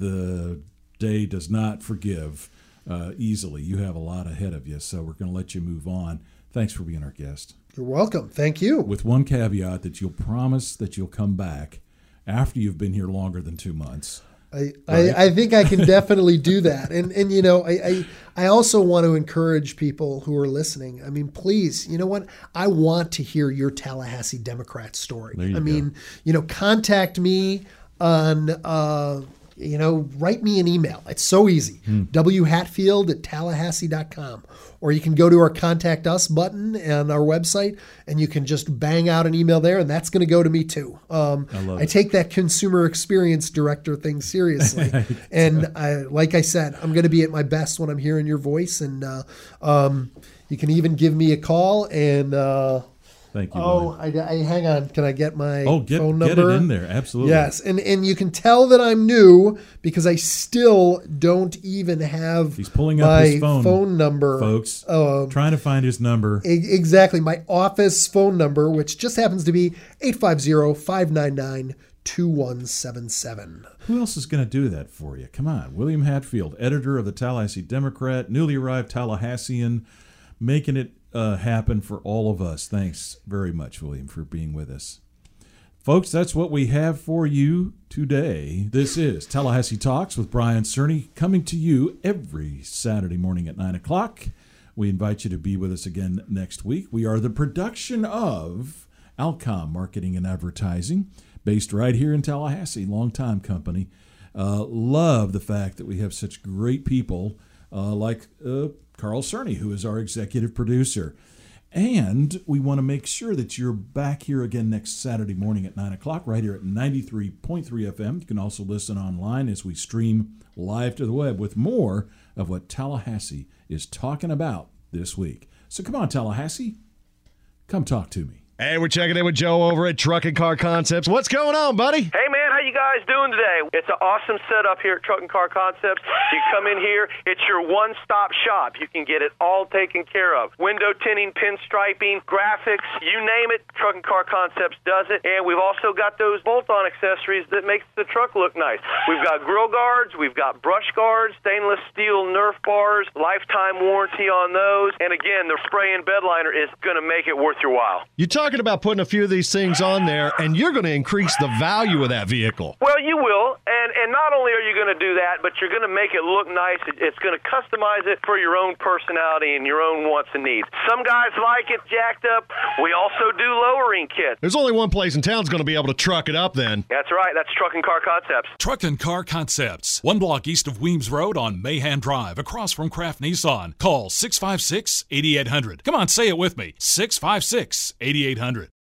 the day does not forgive uh, easily. You have a lot ahead of you, so we're going to let you move on. Thanks for being our guest. You're welcome. Thank you. With one caveat, that you'll promise that you'll come back after you've been here longer than two months. I, Right? I, I think I can definitely do that. And, and you know, I, I, I also want to encourage people who are listening. I mean, please, you know what? I want to hear your Tallahassee Democrat story. There you I go. mean, you know, contact me on, uh, you know, write me an email. It's so easy. Hmm. W Hatfield at Tallahassee dot com. Or you can go to our Contact Us button on our website, and you can just bang out an email there, and that's going to go to me too. Um, I love I it. take that consumer experience director thing seriously. And I, like I said, I'm going to be at my best when I'm hearing your voice. And uh, um, you can even give me a call. And uh, Thank you, oh, I, I, hang on. Can I get my Oh, get, phone get number? it in there. Absolutely. Yes, and and you can tell that I'm new because I still don't even have He's pulling up my his phone, number, folks. Um, trying to find his number. E- Exactly. My office phone number, which just happens to be eight five zero, five nine nine, two one seven seven. Who else is going to do that for you? Come on. William Hatfield, editor of the Tallahassee Democrat, newly arrived Tallahassean, making it uh, happen for all of us. Thanks very much, William, for being with us. Folks, that's what we have for you today. This is Tallahassee Talks with Brian Cerny, coming to you every Saturday morning at nine o'clock. We invite you to be with us again next week. We are the production of Alcom Marketing and Advertising, based right here in Tallahassee, longtime company. Uh, love the fact that we have such great people uh, like uh, Carl Cerny, who is our executive producer. And we want to make sure that you're back here again next Saturday morning at nine o'clock, right here at ninety-three point three F M. You can also listen online as we stream live to the web with more of what Tallahassee is talking about this week. So come on, Tallahassee, come talk to me. Hey, we're checking in with Joe over at Truck and Car Concepts. What's going on, buddy? Hey, man, how you guys doing today? It's an awesome setup here at Truck and Car Concepts. You come in here, it's your one-stop shop. You can get it all taken care of. Window tinting, pinstriping, graphics, you name it, Truck and Car Concepts does it. And we've also got those bolt-on accessories that makes the truck look nice. We've got grill guards, we've got brush guards, stainless steel Nerf bars, lifetime warranty on those. And again, the spray and bed liner is going to make it worth your while. You're talking about putting a few of these things on there, and you're going to increase the value of that vehicle. Well, you will, and and not only are you going to do that, but you're going to make it look nice. It, it's going to customize it for your own personality and your own wants and needs. Some guys like it jacked up. We also do lowering kits. There's only one place in town that's going to be able to truck it up then. That's right. That's Truck and Car Concepts. Truck and Car Concepts, one block east of Weems Road on Mahan Drive, across from Kraft Nissan. Call six five six, eight eight hundred. Come on, say it with me, six five six, eight eight hundred.